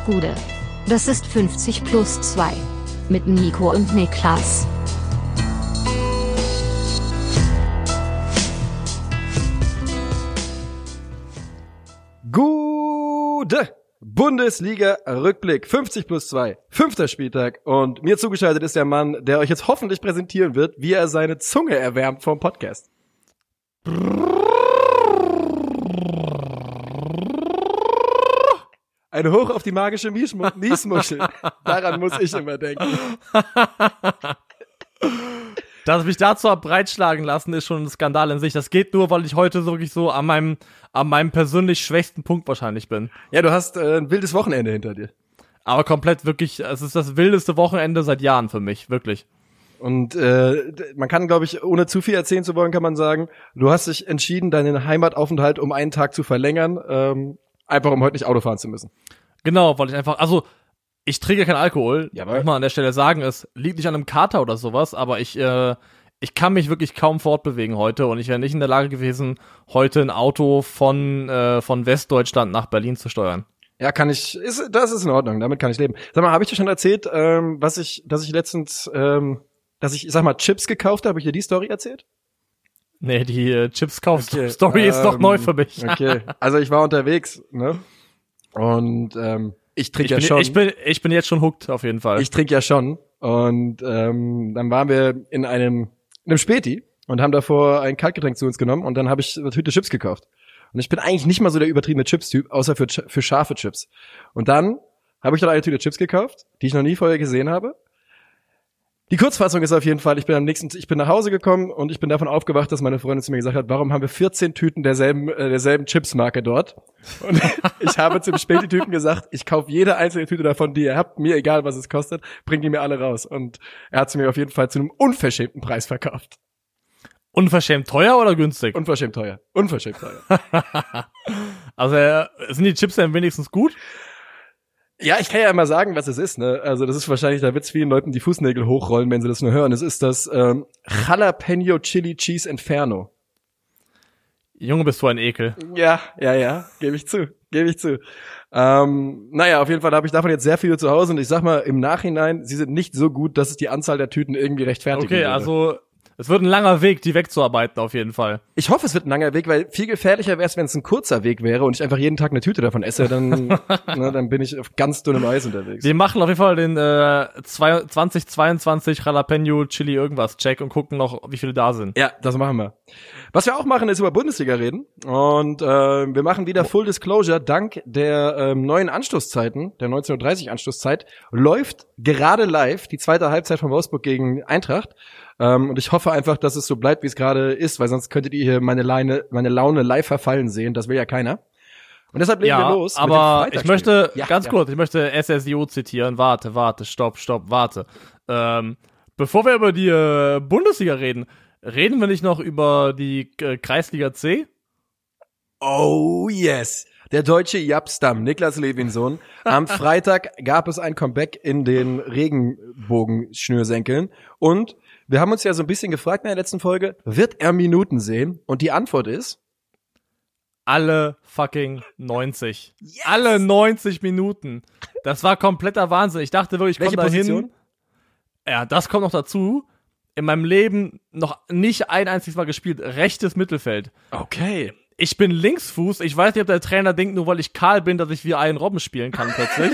Gude. Das ist 50 plus 2. Mit Nico und Niklas. Gude Bundesliga-Rückblick 50 plus 2. 5. Spieltag. Und mir zugeschaltet ist der Mann, der euch jetzt hoffentlich präsentieren wird, wie er seine Zunge erwärmt vom Podcast. Ein Hoch auf die magische Niesmuschel. Daran muss ich immer denken. Dass ich mich dazu hab breitschlagen lassen, ist schon ein Skandal in sich. Das geht nur, weil ich heute wirklich so an meinem persönlich schwächsten Punkt wahrscheinlich bin. Ja, du hast ein wildes Wochenende hinter dir. Aber komplett wirklich, es ist das wildeste Wochenende seit Jahren für mich, wirklich. Und man kann, glaube ich, ohne zu viel erzählen zu wollen, kann man sagen, du hast dich entschieden, deinen Heimataufenthalt um einen Tag zu verlängern, einfach um heute nicht Auto fahren zu müssen. Genau, weil ich trinke keinen Alkohol, Ja, muss man an der Stelle sagen, es liegt nicht an einem Kater oder sowas, aber ich kann mich wirklich kaum fortbewegen heute und ich wäre nicht in der Lage gewesen, heute ein Auto von Westdeutschland nach Berlin zu steuern. Ja, das ist in Ordnung, damit kann ich leben. Sag mal, habe ich dir schon erzählt, dass ich letztens, sag mal, Chips gekauft habe? Habe ich dir die Story erzählt? Nee, die Chips-Kauf-Story ist doch neu für mich. Okay, also ich war unterwegs, ne? Und ich trinke ja schon. Ich bin jetzt schon hooked, auf jeden Fall. Ich trinke ja schon. Und dann waren wir in einem Späti und haben davor ein Kaltgetränk zu uns genommen und dann habe ich eine Tüte Chips gekauft. Und ich bin eigentlich nicht mal so der übertriebene Chips-Typ, außer für scharfe Chips. Und dann habe ich dann eine Tüte Chips gekauft, die ich noch nie vorher gesehen habe. Die Kurzfassung ist auf jeden Fall, ich bin nach Hause gekommen und ich bin davon aufgewacht, dass meine Freundin zu mir gesagt hat, warum haben wir 14 Tüten derselben Chips-Marke dort? Und ich habe zum Späti-Typen gesagt, ich kaufe jede einzelne Tüte davon, die ihr habt, mir egal, was es kostet, bringt die mir alle raus. Und er hat sie mir auf jeden Fall zu einem unverschämten Preis verkauft. Unverschämt teuer oder günstig? Unverschämt teuer. Also sind die Chips denn wenigstens gut? Ja, ich kann ja immer sagen, was es ist, ne? Also das ist wahrscheinlich, da wird's vielen Leuten die Fußnägel hochrollen, wenn sie das nur hören. Es ist das Jalapeno Chili Cheese Inferno. Junge, bist du ein Ekel. Ja, gebe ich zu. Naja, auf jeden Fall habe ich davon jetzt sehr viele zu Hause und ich sag mal, im Nachhinein, sie sind nicht so gut, dass es die Anzahl der Tüten irgendwie rechtfertigen würde. Okay, also es wird ein langer Weg, die wegzuarbeiten auf jeden Fall. Ich hoffe, es wird ein langer Weg, weil viel gefährlicher wäre es, wenn es ein kurzer Weg wäre und ich einfach jeden Tag eine Tüte davon esse, dann bin ich auf ganz dünnem Eis unterwegs. Wir machen auf jeden Fall den 2022 Jalapeno Chili irgendwas Check und gucken noch, wie viele da sind. Ja, das machen wir. Was wir auch machen, ist über Bundesliga reden und wir machen wieder Full Disclosure, dank der neuen Anstoßzeiten, der 19:30 Uhr Anstoßzeit, läuft gerade live die zweite Halbzeit von Wolfsburg gegen Eintracht. Und ich hoffe einfach, dass es so bleibt, wie es gerade ist, weil sonst könntet ihr hier meine Laune live verfallen sehen. Das will ja keiner. Und deshalb legen wir los. Aber ich möchte kurz, ich möchte SSIO zitieren. Warte, stopp, warte. Bevor wir über die Bundesliga reden wir nicht noch über die Kreisliga C? Oh yes. Der deutsche Japstam, Niklas Levinsohn. Am Freitag gab es ein Comeback in den Regenbogenschnürsenkeln und wir haben uns ja so ein bisschen gefragt in der letzten Folge, wird er Minuten sehen? Und die Antwort ist? Alle fucking 90. Yes! Alle 90 Minuten. Das war kompletter Wahnsinn. Ich dachte wirklich, ich komme da hin. Ja, das kommt noch dazu. In meinem Leben noch nicht ein einziges Mal gespielt. Rechtes Mittelfeld. Okay. Ich bin Linksfuß. Ich weiß nicht, ob der Trainer denkt, nur weil ich kahl bin, dass ich wie einen Robben spielen kann plötzlich.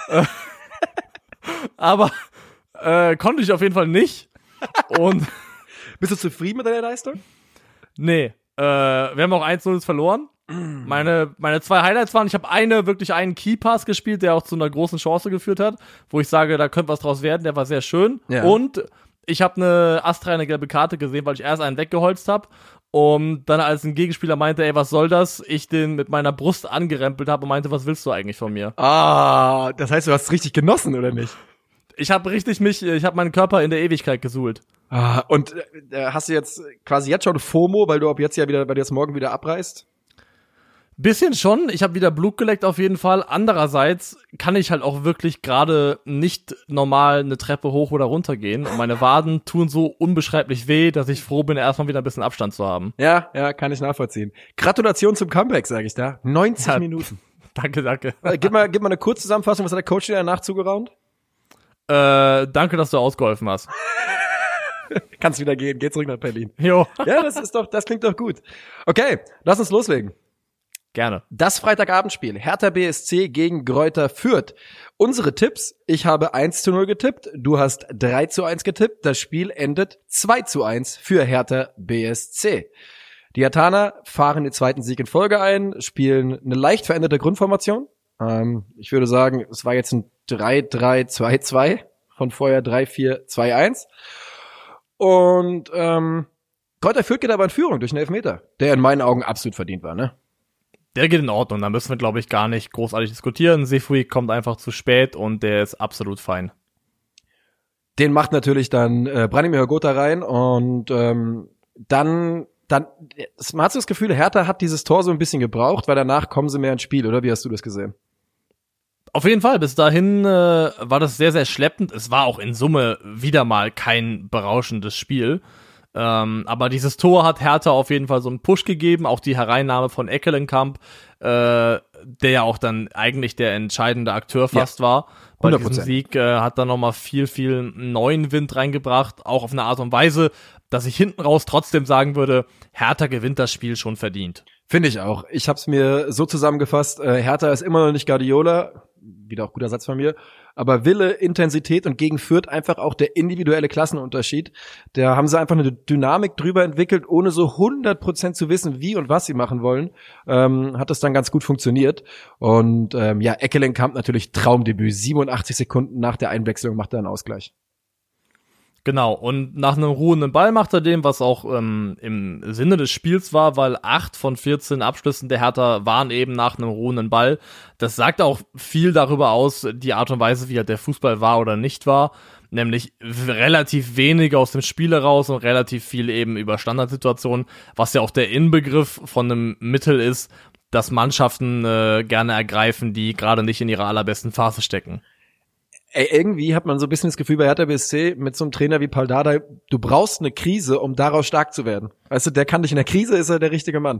Aber konnte ich auf jeden Fall nicht. Und bist du zufrieden mit deiner Leistung? Nee. Wir haben auch 1-0 verloren. Meine zwei Highlights waren, ich habe einen Keypass gespielt, der auch zu einer großen Chance geführt hat, wo ich sage, da könnte was draus werden, der war sehr schön. Ja. Und ich habe eine astreine gelbe Karte gesehen, weil ich erst einen weggeholzt habe und dann als ein Gegenspieler meinte, ey, was soll das? Ich den mit meiner Brust angerempelt habe und meinte, was willst du eigentlich von mir? Ah, das heißt, du hast es richtig genossen, oder nicht? Ich habe meinen Körper in der Ewigkeit gesuhlt. Ah, und hast du jetzt quasi jetzt schon FOMO, weil du jetzt morgen wieder abreist? Bisschen schon. Ich habe wieder Blut geleckt auf jeden Fall. Andererseits kann ich halt auch wirklich gerade nicht normal eine Treppe hoch oder runter gehen. Und meine Waden tun so unbeschreiblich weh, dass ich froh bin, erstmal wieder ein bisschen Abstand zu haben. Ja, kann ich nachvollziehen. Gratulation zum Comeback, sage ich da. 90 Minuten. Danke. Gib mal eine Kurzzusammenfassung, was hat der Coach dir danach zugeraunt? Danke, dass du ausgeholfen hast. Kannst wieder gehen, geh zurück nach Berlin. Jo. Ja, das klingt doch gut. Okay, lass uns loslegen. Gerne. Das Freitagabendspiel, Hertha BSC gegen Greuther Fürth. Unsere Tipps, ich habe 1:0 getippt, du hast 3:1 getippt, das Spiel endet 2:1 für Hertha BSC. Die Herthaner fahren den zweiten Sieg in Folge ein, spielen eine leicht veränderte Grundformation. Ich würde sagen, es war jetzt ein 3-3-2-2, von vorher 3-4-2-1. Und Greuther Fürth geht aber in Führung durch einen Elfmeter, der in meinen Augen absolut verdient war, ne? Der geht in Ordnung, da müssen wir, glaube ich, gar nicht großartig diskutieren. Sefui kommt einfach zu spät und der ist absolut fein. Den macht natürlich dann Branimir Hrgota rein und dann man hat so das Gefühl, Hertha hat dieses Tor so ein bisschen gebraucht, weil danach kommen sie mehr ins Spiel, oder? Wie hast du das gesehen? Auf jeden Fall, bis dahin war das sehr, sehr schleppend. Es war auch in Summe wieder mal kein berauschendes Spiel. Aber dieses Tor hat Hertha auf jeden Fall so einen Push gegeben, auch die Hereinnahme von Ekkelenkamp, der ja auch dann eigentlich der entscheidende Akteur fast war. Bei 100%. diesem Sieg hat dann nochmal viel neuen Wind reingebracht, auch auf eine Art und Weise, dass ich hinten raus trotzdem sagen würde, Hertha gewinnt das Spiel schon verdient. Finde ich auch. Ich habe es mir so zusammengefasst, Hertha ist immer noch nicht Guardiola, wieder auch guter Satz von mir, aber Wille, Intensität und gegen Fürth einfach auch der individuelle Klassenunterschied. Da haben sie einfach eine Dynamik drüber entwickelt, ohne so 100% zu wissen, wie und was sie machen wollen. Hat das dann ganz gut funktioniert. Und Ekkelenkamp natürlich Traumdebüt. 87 Sekunden nach der Einwechslung macht er einen Ausgleich. Genau, und nach einem ruhenden Ball macht er dem, was auch im Sinne des Spiels war, weil 8 von 14 Abschlüssen der Hertha waren eben nach einem ruhenden Ball. Das sagt auch viel darüber aus, die Art und Weise, wie halt der Fußball war oder nicht war, nämlich relativ wenig aus dem Spiel heraus und relativ viel eben über Standardsituationen, was ja auch der Inbegriff von einem Mittel ist, das Mannschaften gerne ergreifen, die gerade nicht in ihrer allerbesten Phase stecken. Ey, irgendwie hat man so ein bisschen das Gefühl bei Hertha BSC mit so einem Trainer wie Pal Dardai, du brauchst eine Krise, um daraus stark zu werden. Weißt du, der kann dich in der Krise, ist er der richtige Mann.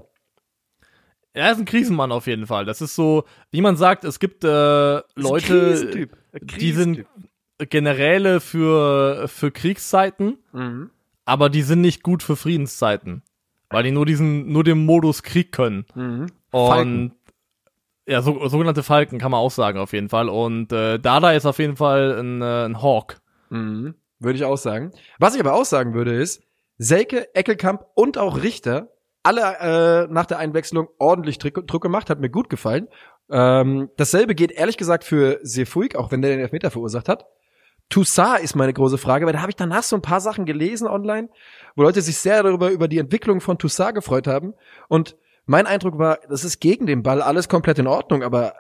Er ist ein Krisenmann auf jeden Fall. Das ist so, wie man sagt, es gibt Leute, die sind Generäle für Kriegszeiten, aber die sind nicht gut für Friedenszeiten, weil die nur den Modus Krieg können. Und ja, sogenannte Falken kann man auch sagen auf jeden Fall. Und Dada ist auf jeden Fall ein Hawk. Würde ich auch sagen. Was ich aber auch sagen würde ist, Selke, Eckelkamp und auch Richter, alle nach der Einwechslung ordentlich Druck gemacht, hat mir gut gefallen. Dasselbe geht ehrlich gesagt für Sefuig, auch wenn der den Elfmeter verursacht hat. Toussaint ist meine große Frage, weil da habe ich danach so ein paar Sachen gelesen online, wo Leute sich sehr über die Entwicklung von Toussaint gefreut haben. Und mein Eindruck war, das ist gegen den Ball alles komplett in Ordnung, aber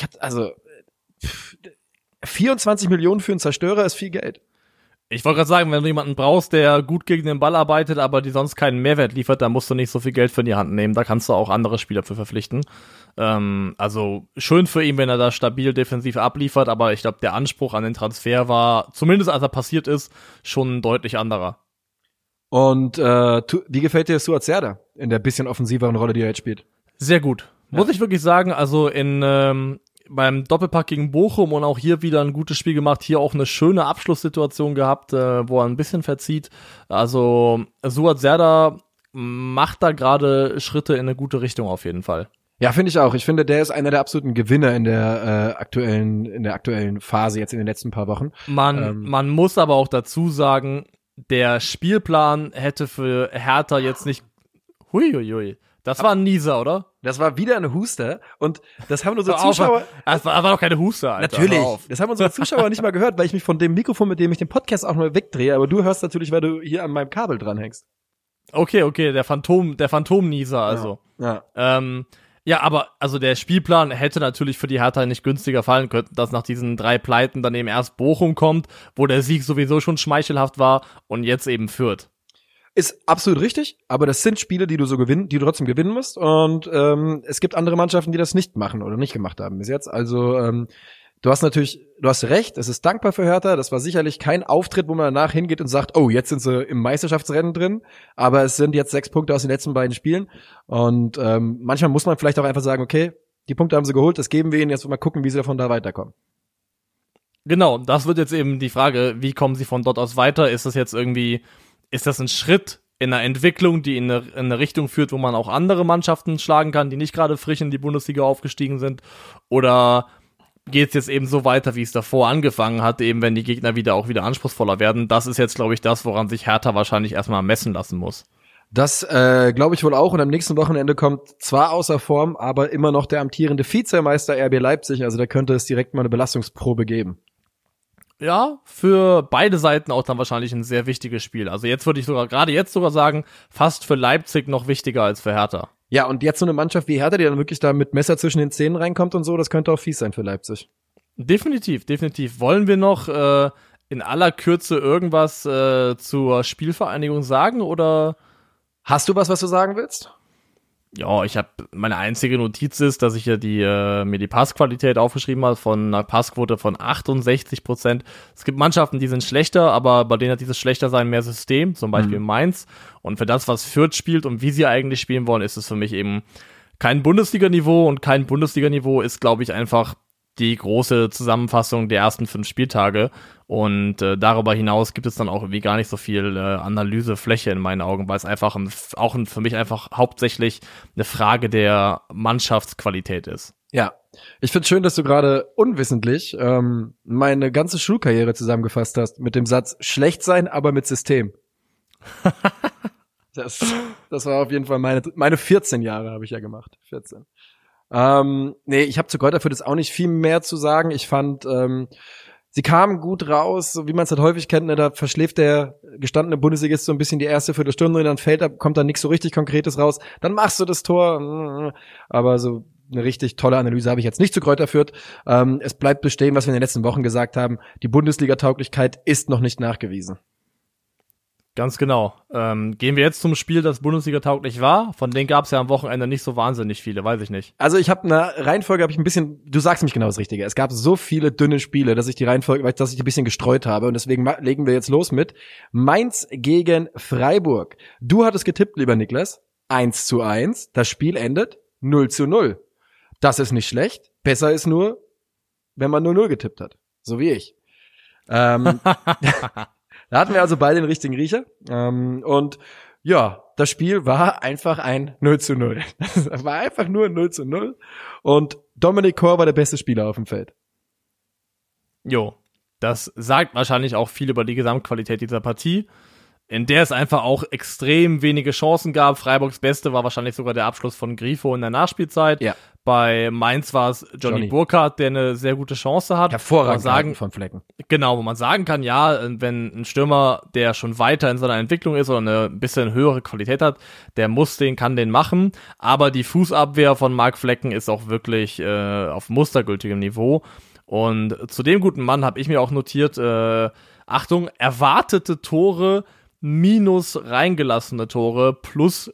24 Millionen für einen Zerstörer ist viel Geld. Ich wollte gerade sagen, wenn du jemanden brauchst, der gut gegen den Ball arbeitet, aber die sonst keinen Mehrwert liefert, dann musst du nicht so viel Geld für in die Hand nehmen. Da kannst du auch andere Spieler für verpflichten. Also schön für ihn, wenn er da stabil defensiv abliefert, aber ich glaube, der Anspruch an den Transfer war, zumindest als er passiert ist, schon ein deutlich anderer. Und wie gefällt dir Suat Serdar in der bisschen offensiveren Rolle, die er jetzt spielt? Sehr gut. Ja. Muss ich wirklich sagen, also beim Doppelpack gegen Bochum und auch hier wieder ein gutes Spiel gemacht, hier auch eine schöne Abschlusssituation gehabt, wo er ein bisschen verzieht. Also Suat Serdar macht da gerade Schritte in eine gute Richtung auf jeden Fall. Ja, finde ich auch. Ich finde, der ist einer der absoluten Gewinner in der aktuellen Phase jetzt in den letzten paar Wochen. Man muss aber auch dazu sagen, der Spielplan hätte für Hertha jetzt nicht. Huiuiui. Das war ein Nieser, oder? Das war wieder eine Huster und das haben unsere Zuschauer. Das war doch keine Huster, Alter. Natürlich. Das haben unsere Zuschauer nicht mal gehört, weil ich mich von dem Mikrofon, mit dem ich den Podcast auch mal wegdrehe, aber du hörst natürlich, weil du hier an meinem Kabel dranhängst. Okay, der Phantom-Nieser, also. Ja. Ja, aber also der Spielplan hätte natürlich für die Hertha nicht günstiger fallen können, dass nach diesen 3 Pleiten dann eben erst Bochum kommt, wo der Sieg sowieso schon schmeichelhaft war und jetzt eben Fürth. Ist absolut richtig, aber das sind Spiele, die du trotzdem gewinnen musst und es gibt andere Mannschaften, die das nicht machen oder nicht gemacht haben bis jetzt. Also du hast recht, es ist dankbar für Hertha, das war sicherlich kein Auftritt, wo man danach hingeht und sagt, oh, jetzt sind sie im Meisterschaftsrennen drin, aber es sind jetzt 6 Punkte aus den letzten beiden Spielen und manchmal muss man vielleicht auch einfach sagen, okay, Die Punkte haben sie geholt, das geben wir ihnen, jetzt mal gucken, wie sie davon da weiterkommen. Genau, das wird jetzt eben die Frage, wie kommen sie von dort aus weiter? Ist das ein Schritt in einer Entwicklung, die in eine Richtung führt, wo man auch andere Mannschaften schlagen kann, die nicht gerade frisch in die Bundesliga aufgestiegen sind? Oder geht es jetzt eben so weiter, wie es davor angefangen hat, eben wenn die Gegner wieder anspruchsvoller werden? Das ist jetzt, glaube ich, das, woran sich Hertha wahrscheinlich erstmal messen lassen muss. Das glaube ich wohl auch. Und am nächsten Wochenende kommt zwar außer Form, aber immer noch der amtierende Vizemeister RB Leipzig. Also da könnte es direkt mal eine Belastungsprobe geben. Ja, für beide Seiten auch dann wahrscheinlich ein sehr wichtiges Spiel. Also jetzt würde ich gerade jetzt sagen, fast für Leipzig noch wichtiger als für Hertha. Ja, und jetzt so eine Mannschaft wie Hertha, die dann wirklich da mit Messer zwischen den Zähnen reinkommt und so, das könnte auch fies sein für Leipzig. Definitiv. Wollen wir noch in aller Kürze irgendwas zur Spielvereinigung sagen oder? Hast du was du sagen willst? Ja, meine einzige Notiz ist, dass ich ja mir die Passqualität aufgeschrieben habe von einer Passquote von 68%. Es gibt Mannschaften, die sind schlechter, aber bei denen hat dieses Schlechter-Sein mehr System, zum Beispiel Mainz. Und für das, was Fürth spielt und wie sie eigentlich spielen wollen, ist es für mich eben kein Bundesliga-Niveau. Und kein Bundesliga-Niveau ist, glaube ich, einfach die große Zusammenfassung der ersten 5 Spieltage. Und darüber hinaus gibt es dann auch irgendwie gar nicht so viel Analysefläche in meinen Augen, weil es einfach für mich einfach hauptsächlich eine Frage der Mannschaftsqualität ist. Ja, ich finde schön, dass du gerade unwissentlich meine ganze Schulkarriere zusammengefasst hast mit dem Satz, schlecht sein, aber mit System. Das war auf jeden Fall meine 14 Jahre habe ich ja gemacht. 14. Nee, ich habe zu Kräuter Fürth jetzt auch nicht viel mehr zu sagen. Ich fand, sie kamen gut raus, so wie man es halt häufig kennt, ne, da verschläft der gestandene Bundesligist so ein bisschen die erste Viertelstunde und dann kommt da nichts so richtig Konkretes raus. Dann machst du das Tor, aber so eine richtig tolle Analyse habe ich jetzt nicht zu Kräuter Fürth. Es bleibt bestehen, was wir in den letzten Wochen gesagt haben. Die Bundesliga-Tauglichkeit ist noch nicht nachgewiesen. Ganz genau. Gehen wir jetzt zum Spiel, das Bundesliga-tauglich war. Von denen gab es ja am Wochenende nicht so wahnsinnig viele, weiß ich nicht. Also ich habe eine Reihenfolge, ein bisschen, du sagst mich genau das Richtige. Es gab so viele dünne Spiele, dass ich die Reihenfolge, dass ich die ein bisschen gestreut habe. Und deswegen legen wir jetzt los mit Mainz gegen Freiburg. Du hattest getippt, lieber Niklas, 1:1. Das Spiel endet 0:0. Das ist nicht schlecht. Besser ist nur, wenn man 0:0 getippt hat. So wie ich. Da hatten wir also beide den richtigen Riecher. Und ja, das Spiel war einfach ein 0:0. Das war einfach nur 0:0. Und Dominik Kor war der beste Spieler auf dem Feld. Jo, das sagt wahrscheinlich auch viel über die Gesamtqualität dieser Partie, in der es einfach auch extrem wenige Chancen gab. Freiburgs Beste war wahrscheinlich sogar der Abschluss von Grifo in der Nachspielzeit. Ja. Bei Mainz war es Johnny Burkhardt, der eine sehr gute Chance hat. Hervorragend von Flecken. Genau, wo man sagen kann, ja, wenn ein Stürmer, der schon weiter in seiner Entwicklung ist oder eine bisschen höhere Qualität hat, kann den machen. Aber die Fußabwehr von Marc Flecken ist auch wirklich auf mustergültigem Niveau. Und zu dem guten Mann habe ich mir auch notiert, Achtung, erwartete Tore minus reingelassene Tore plus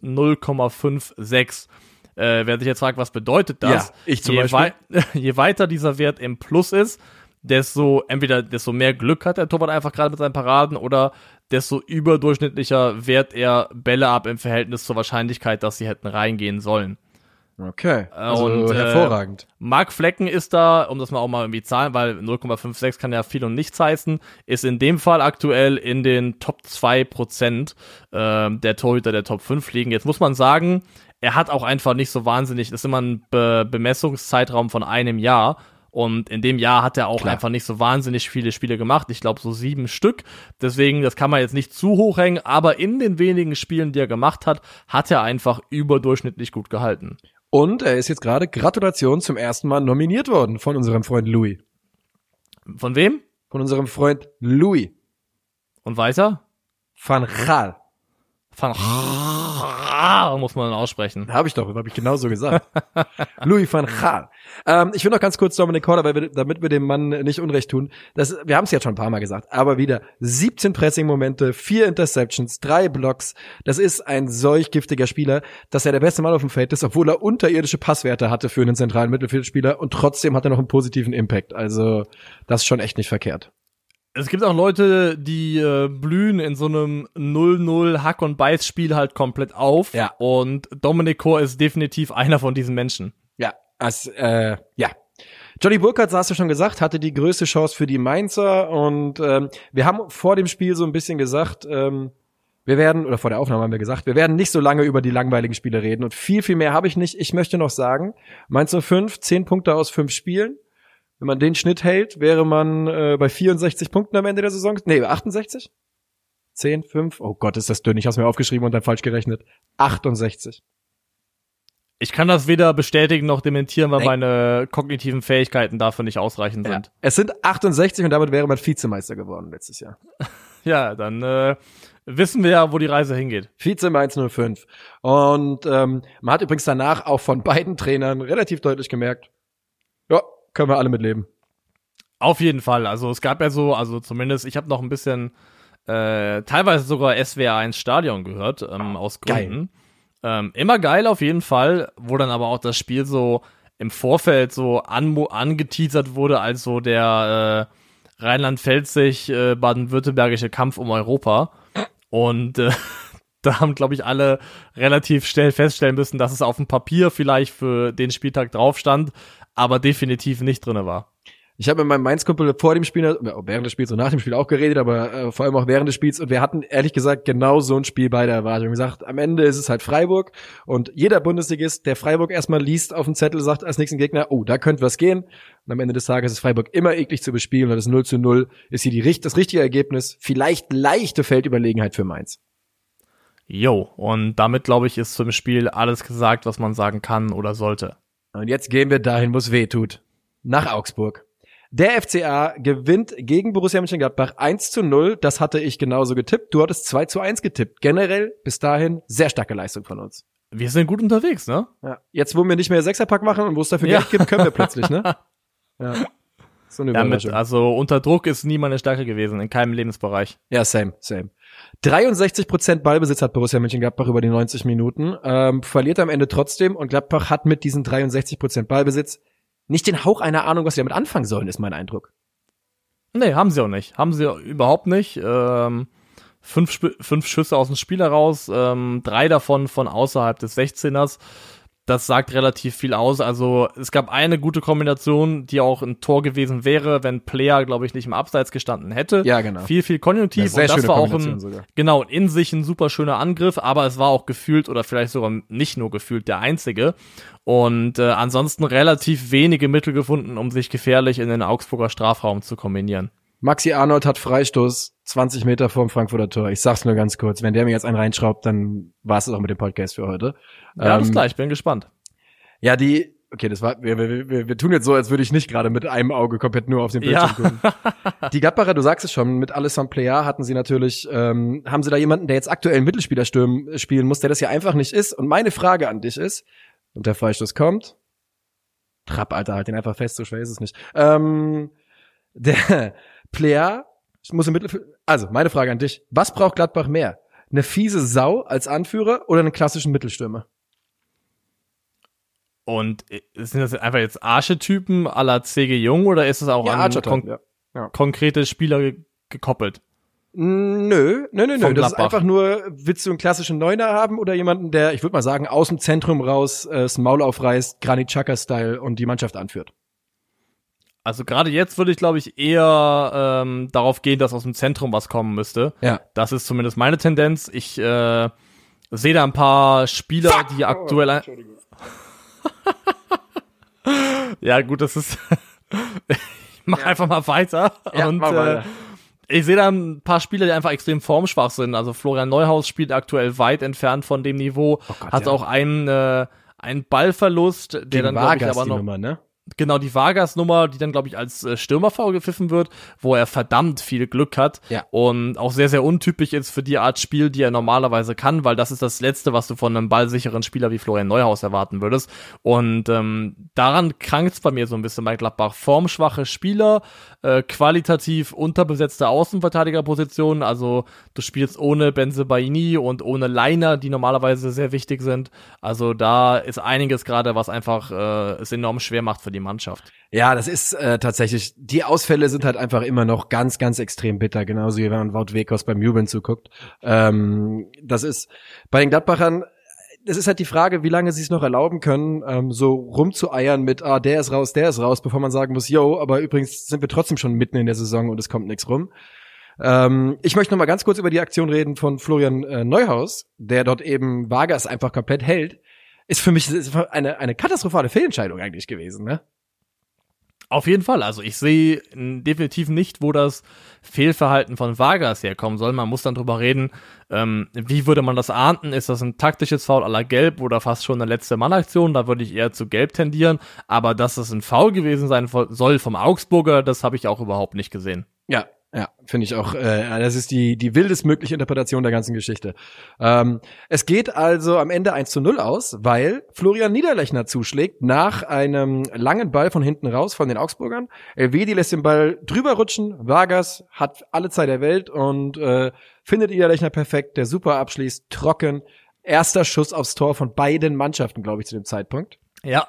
0,56. Wer sich jetzt fragt, was bedeutet das? Ja, ich zum Beispiel. Je weiter dieser Wert im Plus ist, desto mehr Glück hat der Torwart einfach gerade mit seinen Paraden oder desto überdurchschnittlicher wehrt er Bälle ab im Verhältnis zur Wahrscheinlichkeit, dass sie hätten reingehen sollen. Okay, also hervorragend. Marc Flecken ist da, um das mal auch mal irgendwie zahlen, weil 0,56 kann ja viel und nichts heißen, ist in dem Fall aktuell in den Top 2% der Torhüter der Top 5 liegen. Jetzt muss man sagen, er hat auch einfach nicht so wahnsinnig, das ist immer ein Bemessungszeitraum von einem Jahr. Und in dem Jahr hat er auch einfach nicht so wahnsinnig viele Spiele gemacht. Ich glaube so 7 Stück. Deswegen, das kann man jetzt nicht zu hoch hängen. Aber in den wenigen Spielen, die er gemacht hat, hat er einfach überdurchschnittlich gut gehalten. Und er ist jetzt gerade, Gratulation, zum ersten Mal nominiert worden von unserem Freund Louis. Von wem? Von unserem Freund Louis. Und weiter? Van Gaal. Van Gaal muss man aussprechen. Habe ich genauso gesagt. Louis van Gaal. Ich will noch ganz kurz Dominik Kor, damit wir dem Mann nicht Unrecht tun. Wir haben es jetzt schon ein paar Mal gesagt, aber wieder 17 Pressing-Momente, 4 Interceptions, 3 Blocks. Das ist ein solch giftiger Spieler, dass er der beste Mann auf dem Feld ist, obwohl er unterirdische Passwerte hatte für einen zentralen Mittelfeldspieler und trotzdem hat er noch einen positiven Impact. Also das ist schon echt nicht verkehrt. Es gibt auch Leute, die blühen in so einem 0-0 Hack- und Beiß-Spiel halt komplett auf. Ja. Und Dominik Kor ist definitiv einer von diesen Menschen. Ja, Ja. Johnny Burkhardt, hast du schon gesagt, hatte die größte Chance für die Mainzer und wir haben vor dem Spiel so ein bisschen gesagt, vor der Aufnahme haben wir gesagt, wir werden nicht so lange über die langweiligen Spiele reden und viel, viel mehr habe ich nicht. Ich möchte noch sagen, Mainz 05, 10 Punkte aus 5 Spielen. Wenn man den Schnitt hält, wäre man bei 64 Punkten am Ende der Saison. Nee, 68? 10, 5? Oh Gott, ist das dünn. Ich habe es mir aufgeschrieben und dann falsch gerechnet. 68. Ich kann das weder bestätigen noch dementieren, weil meine kognitiven Fähigkeiten dafür nicht ausreichend sind. Ja. Es sind 68 und damit wäre man Vizemeister geworden letztes Jahr. Ja, dann wissen wir ja, wo die Reise hingeht. Vize Mainz 05. Und man hat übrigens danach auch von beiden Trainern relativ deutlich gemerkt, ja, können wir alle mitleben. Auf jeden Fall. Also es gab ja so, also zumindest, ich habe noch ein bisschen teilweise sogar SWR 1 Stadion gehört, aus Gründen. Immer geil auf jeden Fall, wo dann aber auch das Spiel so im Vorfeld so angeteasert wurde als so der rheinland-pfälzig baden-württembergische Kampf um Europa. Und da haben, glaube ich, alle relativ schnell feststellen müssen, dass es auf dem Papier vielleicht für den Spieltag drauf stand, aber definitiv nicht drinne war. Ich habe mit meinem Mainz-Kumpel vor dem Spiel, während des Spiels und nach dem Spiel auch geredet, aber vor allem auch während des Spiels. Und wir hatten ehrlich gesagt genau so ein Spiel bei der Erwartung. Wir haben gesagt, am Ende ist es halt Freiburg. Und jeder Bundesligist, der Freiburg erstmal liest auf dem Zettel, sagt als nächsten Gegner, oh, da könnte was gehen. Und am Ende des Tages ist Freiburg immer eklig zu bespielen. Und das 0:0 ist hier das richtige Ergebnis. Vielleicht leichte Feldüberlegenheit für Mainz. Jo, und damit, glaube ich, ist zum Spiel alles gesagt, was man sagen kann oder sollte. Und jetzt gehen wir dahin, wo es weh tut. Nach Augsburg. Der FCA gewinnt gegen Borussia Mönchengladbach 1:0. Das hatte ich genauso getippt. Du hattest 2:1 getippt. Generell bis dahin sehr starke Leistung von uns. Wir sind gut unterwegs, ne? Ja. Jetzt, wo wir nicht mehr Sechserpack machen und wo es dafür Geld gibt, können wir plötzlich, ne? Ja. So eine Überraschung. Also unter Druck ist nie meine Stärke gewesen, in keinem Lebensbereich. Ja, same. 63% Ballbesitz hat Borussia Mönchengladbach über die 90 Minuten. Verliert am Ende trotzdem und Gladbach hat mit diesen 63% Ballbesitz nicht den Hauch einer Ahnung, was sie damit anfangen sollen, ist mein Eindruck. Nee, haben sie auch nicht. Haben sie überhaupt nicht. 5 Schüsse aus dem Spiel heraus, 3 davon von außerhalb des 16ers. Das sagt relativ viel aus. Also es gab eine gute Kombination, die auch ein Tor gewesen wäre, wenn Player, glaube ich, nicht im Abseits gestanden hätte. Ja, genau. Viel Konjunktiv. Ja, und das war auch sogar. In sich ein super schöner Angriff, aber es war auch gefühlt oder vielleicht sogar nicht nur gefühlt der einzige. Und ansonsten relativ wenige Mittel gefunden, um sich gefährlich in den Augsburger Strafraum zu kombinieren. Maxi Arnold hat Freistoß 20 Meter vorm Frankfurter Tor. Ich sag's nur ganz kurz. Wenn der mir jetzt einen reinschraubt, dann war's es auch mit dem Podcast für heute. Ja, alles klar, ich bin gespannt. Ja, wir tun jetzt so, als würde ich nicht gerade mit einem Auge komplett nur auf den Bildschirm gucken. Die Gladbacher, du sagst es schon, mit Alessandro Plea hatten sie natürlich, haben sie da jemanden, der jetzt aktuell einen Mittelspieler spielen muss, der das ja einfach nicht ist. Und meine Frage an dich ist, und der Freistoß kommt, Trapp, Alter, halt den einfach fest, so schwer ist es nicht. Der Plea muss im Mittelfeld, also meine Frage an dich, was braucht Gladbach mehr? Eine fiese Sau als Anführer oder einen klassischen Mittelstürmer? Und sind das einfach jetzt Archetypen à la C.G. Jung oder ist es auch an konkrete Spieler gekoppelt? Nö. Das ist einfach nur, willst du einen klassischen Neuner haben oder jemanden, der, ich würde mal sagen, aus dem Zentrum raus das Maul aufreißt, Granit Xhaka-Style und die Mannschaft anführt? Also gerade jetzt würde ich, glaube ich, eher darauf gehen, dass aus dem Zentrum was kommen müsste. Ja. Das ist zumindest meine Tendenz. Ich sehe da ein paar Spieler, die aktuell... Ja, gut, das ist... Ich mach einfach mal weiter. Ja, und mach weiter. Ich sehe da ein paar Spieler, die einfach extrem formschwach sind. Also Florian Neuhaus spielt aktuell weit entfernt von dem Niveau. Oh Gott, hat auch einen Ballverlust, der gegen dann, glaube ich, aber die noch... Nummer, ne? Genau, die Vargas-Nummer, die dann, glaube ich, als Stürmerfoul gepfiffen wird, wo er verdammt viel Glück hat und auch sehr, sehr untypisch ist für die Art Spiel, die er normalerweise kann, weil das ist das Letzte, was du von einem ballsicheren Spieler wie Florian Neuhaus erwarten würdest. Und daran krankt's bei mir so ein bisschen bei Gladbach. Formschwache Spieler, qualitativ unterbesetzte Außenverteidigerpositionen, also du spielst ohne Bensebaini und ohne Leiner, die normalerweise sehr wichtig sind. Also da ist einiges gerade, was einfach es enorm schwer macht für die Mannschaft. Ja, das ist tatsächlich, die Ausfälle sind halt einfach immer noch ganz, ganz extrem bitter, genauso wie wenn man Wout Weghorst beim Jubeln zuguckt. Das ist bei den Gladbachern, es ist halt die Frage, wie lange sie es noch erlauben können, so rumzueiern mit, der ist raus, bevor man sagen muss, yo, aber übrigens sind wir trotzdem schon mitten in der Saison und es kommt nichts rum. Ich möchte noch mal ganz kurz über die Aktion reden von Florian Neuhaus, der dort eben Vargas einfach komplett hält. Ist für mich eine katastrophale Fehlentscheidung eigentlich gewesen, ne? Auf jeden Fall. Also ich sehe definitiv nicht, wo das Fehlverhalten von Vargas herkommen soll. Man muss dann drüber reden, wie würde man das ahnden? Ist das ein taktisches Foul à la Gelb oder fast schon eine letzte Mannaktion? Da würde ich eher zu Gelb tendieren. Aber dass es ein Foul gewesen sein soll vom Augsburger, das habe ich auch überhaupt nicht gesehen. Ja, finde ich auch. Das ist die wildest mögliche Interpretation der ganzen Geschichte. Es geht also am Ende 1:0 aus, weil Florian Niederlechner zuschlägt nach einem langen Ball von hinten raus von den Augsburgern. Elvedi lässt den Ball drüber rutschen. Vargas hat alle Zeit der Welt und findet Niederlechner perfekt, der super abschließt, trocken. Erster Schuss aufs Tor von beiden Mannschaften, glaube ich, zu dem Zeitpunkt. Ja.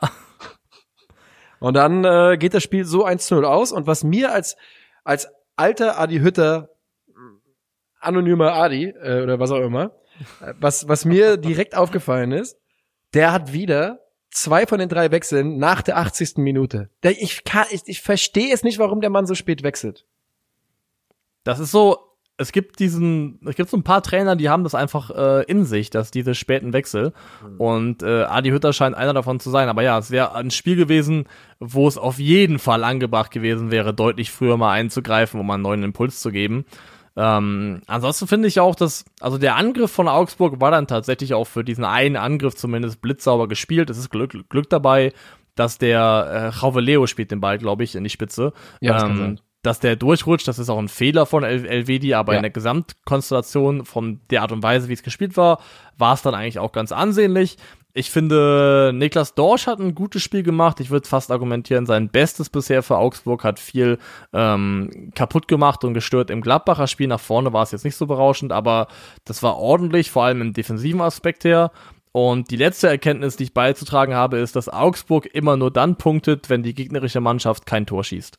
Und dann geht das Spiel so 1:0 aus. Und was mir als alter Adi Hütter, anonymer Adi, oder was auch immer, was mir direkt aufgefallen ist, der hat wieder 2 von den 3 Wechseln nach der 80. Minute. Ich verstehe es nicht, warum der Mann so spät wechselt. Das ist so, es gibt so ein paar Trainer, die haben das einfach in sich, dass diese späten Wechsel. Und Adi Hütter scheint einer davon zu sein. Aber ja, es wäre ein Spiel gewesen, wo es auf jeden Fall angebracht gewesen wäre, deutlich früher mal einzugreifen, um einen neuen Impuls zu geben. Ansonsten finde ich auch, also der Angriff von Augsburg war dann tatsächlich auch für diesen einen Angriff zumindest blitzsauber gespielt. Es ist Glück dabei, dass der Chauveleo spielt den Ball, glaube ich, in die Spitze. Ja, das kann sein. Dass der durchrutscht, das ist auch ein Fehler von Elvedi, aber in der Gesamtkonstellation von der Art und Weise, wie es gespielt war, war es dann eigentlich auch ganz ansehnlich. Ich finde, Niklas Dorsch hat ein gutes Spiel gemacht. Ich würde fast argumentieren, sein Bestes bisher für Augsburg, hat viel kaputt gemacht und gestört im Gladbacher Spiel. Nach vorne war es jetzt nicht so berauschend, aber das war ordentlich, vor allem im defensiven Aspekt her. Und die letzte Erkenntnis, die ich beizutragen habe, ist, dass Augsburg immer nur dann punktet, wenn die gegnerische Mannschaft kein Tor schießt.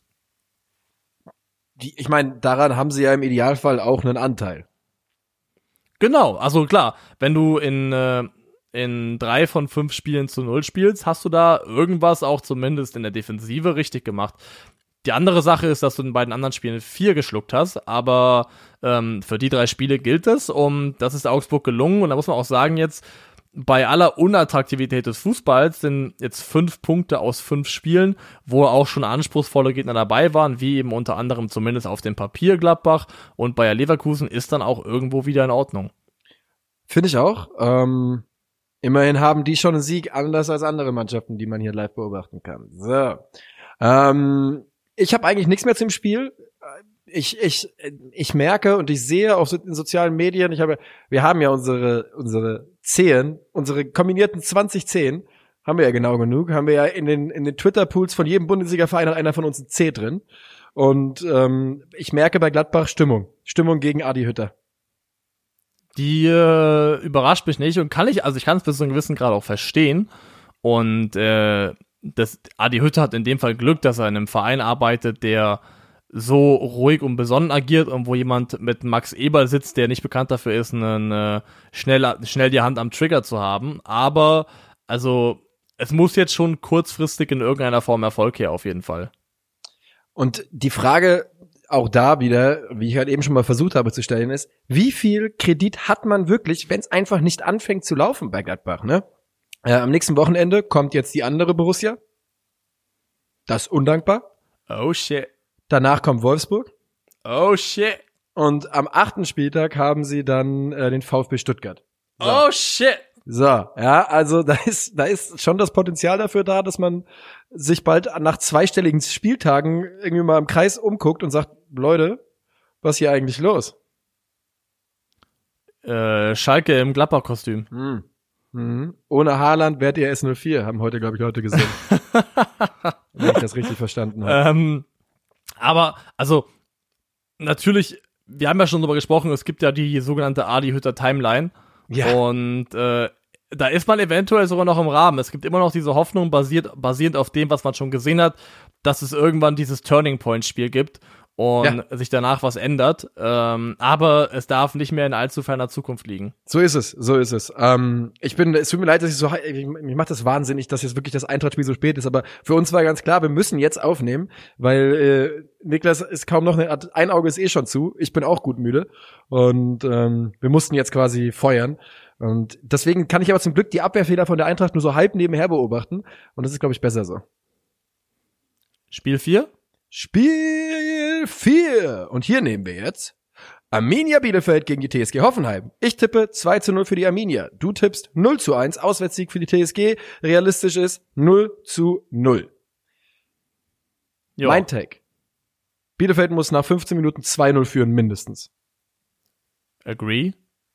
Ich meine, daran haben sie ja im Idealfall auch einen Anteil. Genau, also klar, wenn du in 3 von 5 Spielen zu 0 spielst, hast du da irgendwas auch zumindest in der Defensive richtig gemacht. Die andere Sache ist, dass du in beiden anderen Spielen 4 geschluckt hast, aber für die 3 Spiele gilt es und das ist Augsburg gelungen und da muss man auch sagen jetzt, bei aller Unattraktivität des Fußballs sind jetzt 5 Punkte aus 5 Spielen, wo auch schon anspruchsvolle Gegner dabei waren, wie eben unter anderem zumindest auf dem Papier Gladbach und Bayer Leverkusen ist dann auch irgendwo wieder in Ordnung. Finde ich auch. Immerhin haben die schon einen Sieg, anders als andere Mannschaften, die man hier live beobachten kann. So. Ich habe eigentlich nichts mehr zum Spiel. Ich merke und ich sehe auf in sozialen Medien, wir haben ja unsere 10, unsere kombinierten 20 10, haben wir ja genau genug, haben wir ja in den Twitter-Pools von jedem Bundesliga-Verein hat einer von uns ein C drin. Und ich merke bei Gladbach Stimmung gegen Adi Hütter. Die überrascht mich nicht und ich kann es bis zu einem gewissen Grad auch verstehen. Und Adi Hütter hat in dem Fall Glück, dass er in einem Verein arbeitet, der so ruhig und besonnen agiert und wo jemand mit Max Eberl sitzt, der nicht bekannt dafür ist, schnell die Hand am Trigger zu haben. Aber also es muss jetzt schon kurzfristig in irgendeiner Form Erfolg her, auf jeden Fall. Und die Frage auch da wieder, wie ich halt eben schon mal versucht habe zu stellen, ist, wie viel Kredit hat man wirklich, wenn es einfach nicht anfängt zu laufen bei Gladbach, ne? Am nächsten Wochenende kommt jetzt die andere Borussia. Das ist undankbar. Oh shit. Danach kommt Wolfsburg. Oh shit. Und am 8. Spieltag haben sie dann den VfB Stuttgart. So. Oh shit. So, ja, also da ist schon das Potenzial dafür da, dass man sich bald nach 2-stelligen Spieltagen irgendwie mal im Kreis umguckt und sagt, Leute, was ist hier eigentlich los? Schalke im Gladbach-Kostüm. Ohne Haaland wärt ihr S04, haben heute, glaube ich, Leute gesehen. Wenn ich das richtig verstanden habe. Aber, also, natürlich, wir haben ja schon drüber gesprochen, es gibt ja die sogenannte Adi Hütter Timeline. Ja. Und da ist man eventuell sogar noch im Rahmen. Es gibt immer noch diese Hoffnung, basierend auf dem, was man schon gesehen hat, dass es irgendwann dieses Turning-Point-Spiel gibt. und sich danach was ändert. Aber es darf nicht mehr in allzu ferner Zukunft liegen. So ist es. Es tut mir leid, dass mich macht das wahnsinnig, dass jetzt wirklich das Eintracht-Spiel so spät ist, aber für uns war ganz klar, wir müssen jetzt aufnehmen, weil Niklas ist kaum noch, ein Auge ist eh schon zu, ich bin auch gut müde und wir mussten jetzt quasi feuern. Und deswegen kann ich aber zum Glück die Abwehrfehler von der Eintracht nur so halb nebenher beobachten und das ist, glaube ich, besser so. Spiel 4? Spiel 4. Und hier nehmen wir jetzt Arminia Bielefeld gegen die TSG Hoffenheim. Ich tippe 2:0 für die Arminia. Du tippst 0:1. Auswärtssieg für die TSG. Realistisch ist 0:0. Jo. Mein Take. Bielefeld muss nach 15 Minuten 2:0 führen, mindestens. Agree.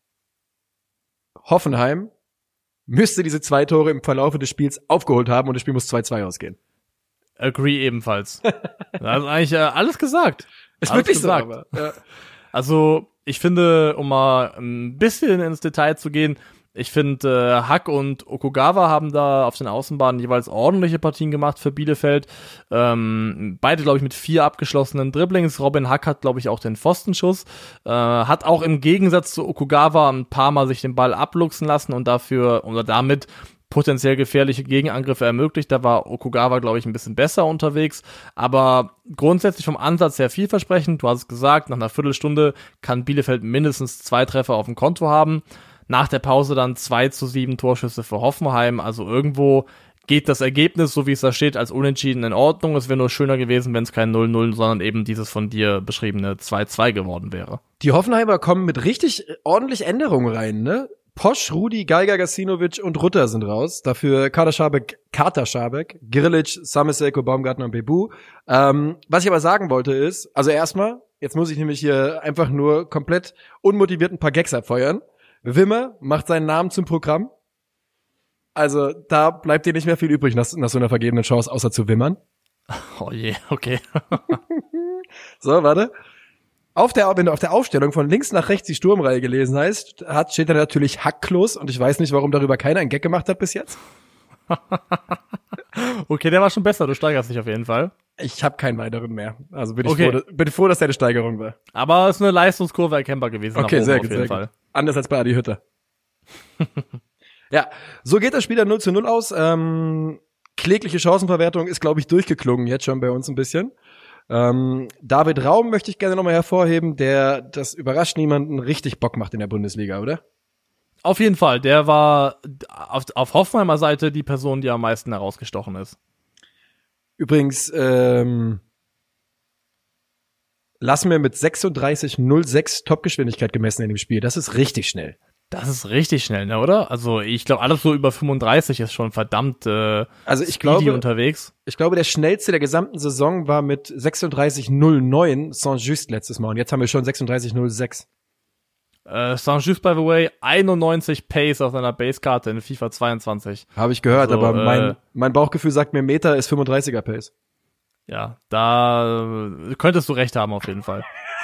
Hoffenheim müsste diese 2 Tore im Verlauf des Spiels aufgeholt haben und das Spiel muss 2:2 ausgehen. Agree ebenfalls. Da ist eigentlich alles gesagt. Ist alles wirklich gesagt. so, aber. Ja. Also, ich finde, um mal ein bisschen ins Detail zu gehen, ich finde, Hack und Okugawa haben da auf den Außenbahnen jeweils ordentliche Partien gemacht für Bielefeld. Beide, glaube ich, mit 4 abgeschlossenen Dribblings. Robin Hack hat, glaube ich, auch den Pfostenschuss. Hat auch im Gegensatz zu Okugawa ein paar Mal sich den Ball abluchsen lassen und damit potenziell gefährliche Gegenangriffe ermöglicht. Da war Okugawa, glaube ich, ein bisschen besser unterwegs. Aber grundsätzlich vom Ansatz her vielversprechend. Du hast es gesagt, nach einer Viertelstunde kann Bielefeld mindestens 2 Treffer auf dem Konto haben. Nach der Pause dann 2:7 Torschüsse für Hoffenheim. Also irgendwo geht das Ergebnis, so wie es da steht, als unentschieden in Ordnung. Es wäre nur schöner gewesen, wenn es kein 0:0, sondern eben dieses von dir beschriebene 2:2 geworden wäre. Die Hoffenheimer kommen mit richtig ordentlich Änderungen rein, ne? Posch, Rudi, Geiger, Gacinovic und Rutter sind raus. Dafür Kader Schabek, Grilic, Samiseko, Baumgartner und Bebu. Was ich aber sagen wollte ist, also erstmal, jetzt muss ich nämlich hier einfach nur komplett unmotiviert ein paar Gags abfeuern. Wimmer macht seinen Namen zum Programm. Also da bleibt dir nicht mehr viel übrig nach so einer vergebenen Chance, außer zu wimmern. Oh je, okay. So, warte. Wenn du auf der Aufstellung von links nach rechts die Sturmreihe gelesen hast, steht da natürlich Hacklos und ich weiß nicht, warum darüber keiner einen Gag gemacht hat bis jetzt. Okay, der war schon besser, du steigerst dich auf jeden Fall. Ich habe keinen weiteren mehr. Also bin ich froh, dass deine Steigerung war. Aber es ist eine Leistungskurve erkennbar gewesen. Okay, sehr auf gut, jeden sehr Fall. gut. Anders als bei Adi Hütter. Ja, so geht das Spiel dann 0:0 aus. Klägliche Chancenverwertung ist, glaube ich, durchgeklungen jetzt schon bei uns ein bisschen. David Raum möchte ich gerne nochmal hervorheben, das überrascht niemanden, richtig Bock macht in der Bundesliga, oder? Auf jeden Fall, der war auf Hoffenheimer Seite die Person, die am meisten herausgestochen ist. Übrigens, lassen wir mit 36,06 Topgeschwindigkeit gemessen in dem Spiel. Das ist richtig schnell. Das ist richtig schnell, ne, oder? Also ich glaube, alles so über 35 ist schon verdammt also ich speedy glaube, unterwegs. Ich glaube, der schnellste der gesamten Saison war mit 36,09 Saint-Just letztes Mal. Und jetzt haben wir schon 36,06. Saint-Just, by the way, 91 Pace auf seiner Basekarte in FIFA 22. Habe ich gehört, also, aber mein Bauchgefühl sagt mir, Meter ist 35er Pace. Ja, da könntest du recht haben auf jeden Fall.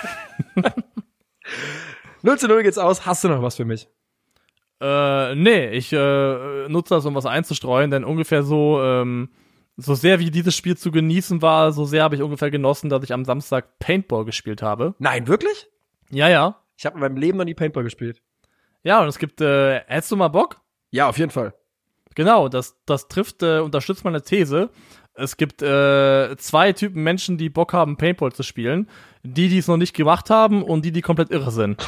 0:0 geht's aus. Hast du noch was für mich? Nee, ich nutze das, um was einzustreuen, denn ungefähr so sehr wie dieses Spiel zu genießen war, so sehr habe ich ungefähr genossen, dass ich am Samstag Paintball gespielt habe. Nein, wirklich? Ja, ja. Ich habe in meinem Leben noch nie Paintball gespielt. Ja, und es gibt, hättest du mal Bock? Ja, auf jeden Fall. Genau, das unterstützt meine These. Es gibt 2 Typen Menschen, die Bock haben, Paintball zu spielen. Die es noch nicht gemacht haben und die komplett irre sind.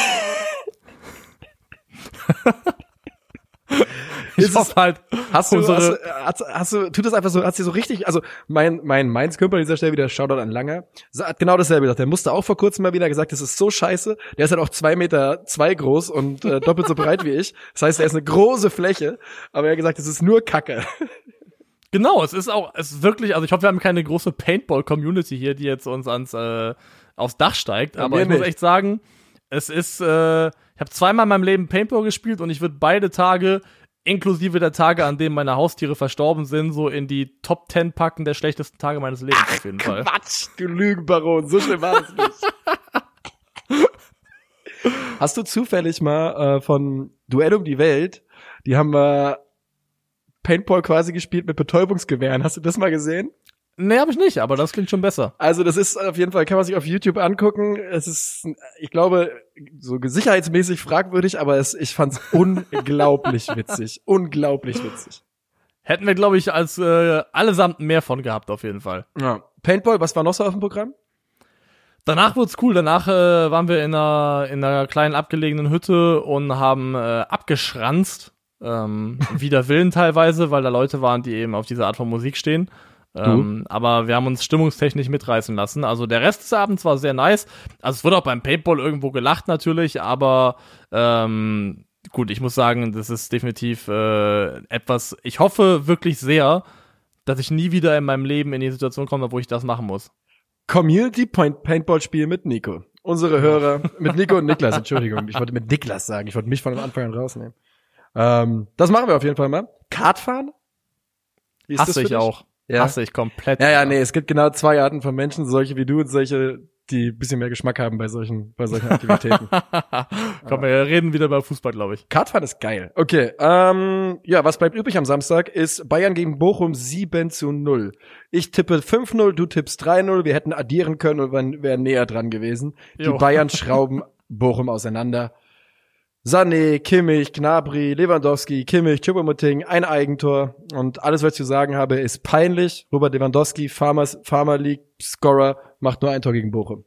Ich hoffe halt, tut das einfach so, hat sie so richtig, also mein Mainz-Kümper an dieser Stelle wieder, Shoutout an Langer, hat genau dasselbe gesagt. Der musste auch vor kurzem mal wieder gesagt, das ist so scheiße. Der ist halt auch 2,2 Meter groß und doppelt so breit wie ich. Das heißt, er ist eine große Fläche, aber er hat gesagt, das ist nur Kacke. Genau, es ist wirklich, also ich hoffe, wir haben keine große Paintball-Community hier, die jetzt uns aufs Dach steigt, aber ich muss echt sagen, es ist, ich habe 2-mal in meinem Leben Paintball gespielt und ich würde beide Tage, inklusive der Tage, an denen meine Haustiere verstorben sind, so in die Top 10 packen der schlechtesten Tage meines Lebens auf jeden Fall. Quatsch, du Lügenbaron, so schlimm war es nicht. Hast du zufällig mal von Duell um die Welt, die haben Paintball quasi gespielt mit Betäubungsgewehren. Hast du das mal gesehen? Nee, habe ich nicht, aber das klingt schon besser. Also das ist auf jeden Fall, kann man sich auf YouTube angucken. Es ist, ich glaube, so sicherheitsmäßig fragwürdig, aber ich fand's unglaublich witzig. Unglaublich witzig. Hätten wir, glaube ich, als allesamt mehr von gehabt, auf jeden Fall. Ja. Paintball, was war noch so auf dem Programm? Danach wird's cool. Danach waren wir in einer kleinen abgelegenen Hütte und haben abgeschranzt. Wider Willen teilweise, weil da Leute waren, die eben auf diese Art von Musik stehen. Aber wir haben uns stimmungstechnisch mitreißen lassen. Also der Rest des Abends war sehr nice. Also es wurde auch beim Paintball irgendwo gelacht natürlich, aber gut, ich muss sagen, das ist definitiv etwas, ich hoffe wirklich sehr, dass ich nie wieder in meinem Leben in die Situation komme, wo ich das machen muss. Community Paintball-Spiel mit Nico. Unsere Hörer, mit Nico und Niklas, Entschuldigung. Ich wollte mit Niklas sagen. Ich wollte mich von Anfang an rausnehmen. Das machen wir auf jeden Fall mal. Kartfahren? Hasse ich auch. Ja. Hasse ich komplett. Ja, nee, es gibt genau zwei Arten von Menschen, solche wie du und solche, die ein bisschen mehr Geschmack haben bei solchen Aktivitäten. Komm, wir reden wieder über Fußball, glaube ich. Kartfahren ist geil. Okay, ja, was bleibt übrig am Samstag ist Bayern gegen Bochum 7-0. Ich tippe 5-0, du tippst 3-0. Wir hätten addieren können und wir wären näher dran gewesen. Die Bayern schrauben Bochum auseinander. Sané, Kimmich, Gnabry, Lewandowski, Kimmich, Choupo-Moting, ein Eigentor. Und alles, was ich zu sagen habe, ist peinlich. Robert Lewandowski, Farmer League Scorer, macht nur ein Tor gegen Bochum.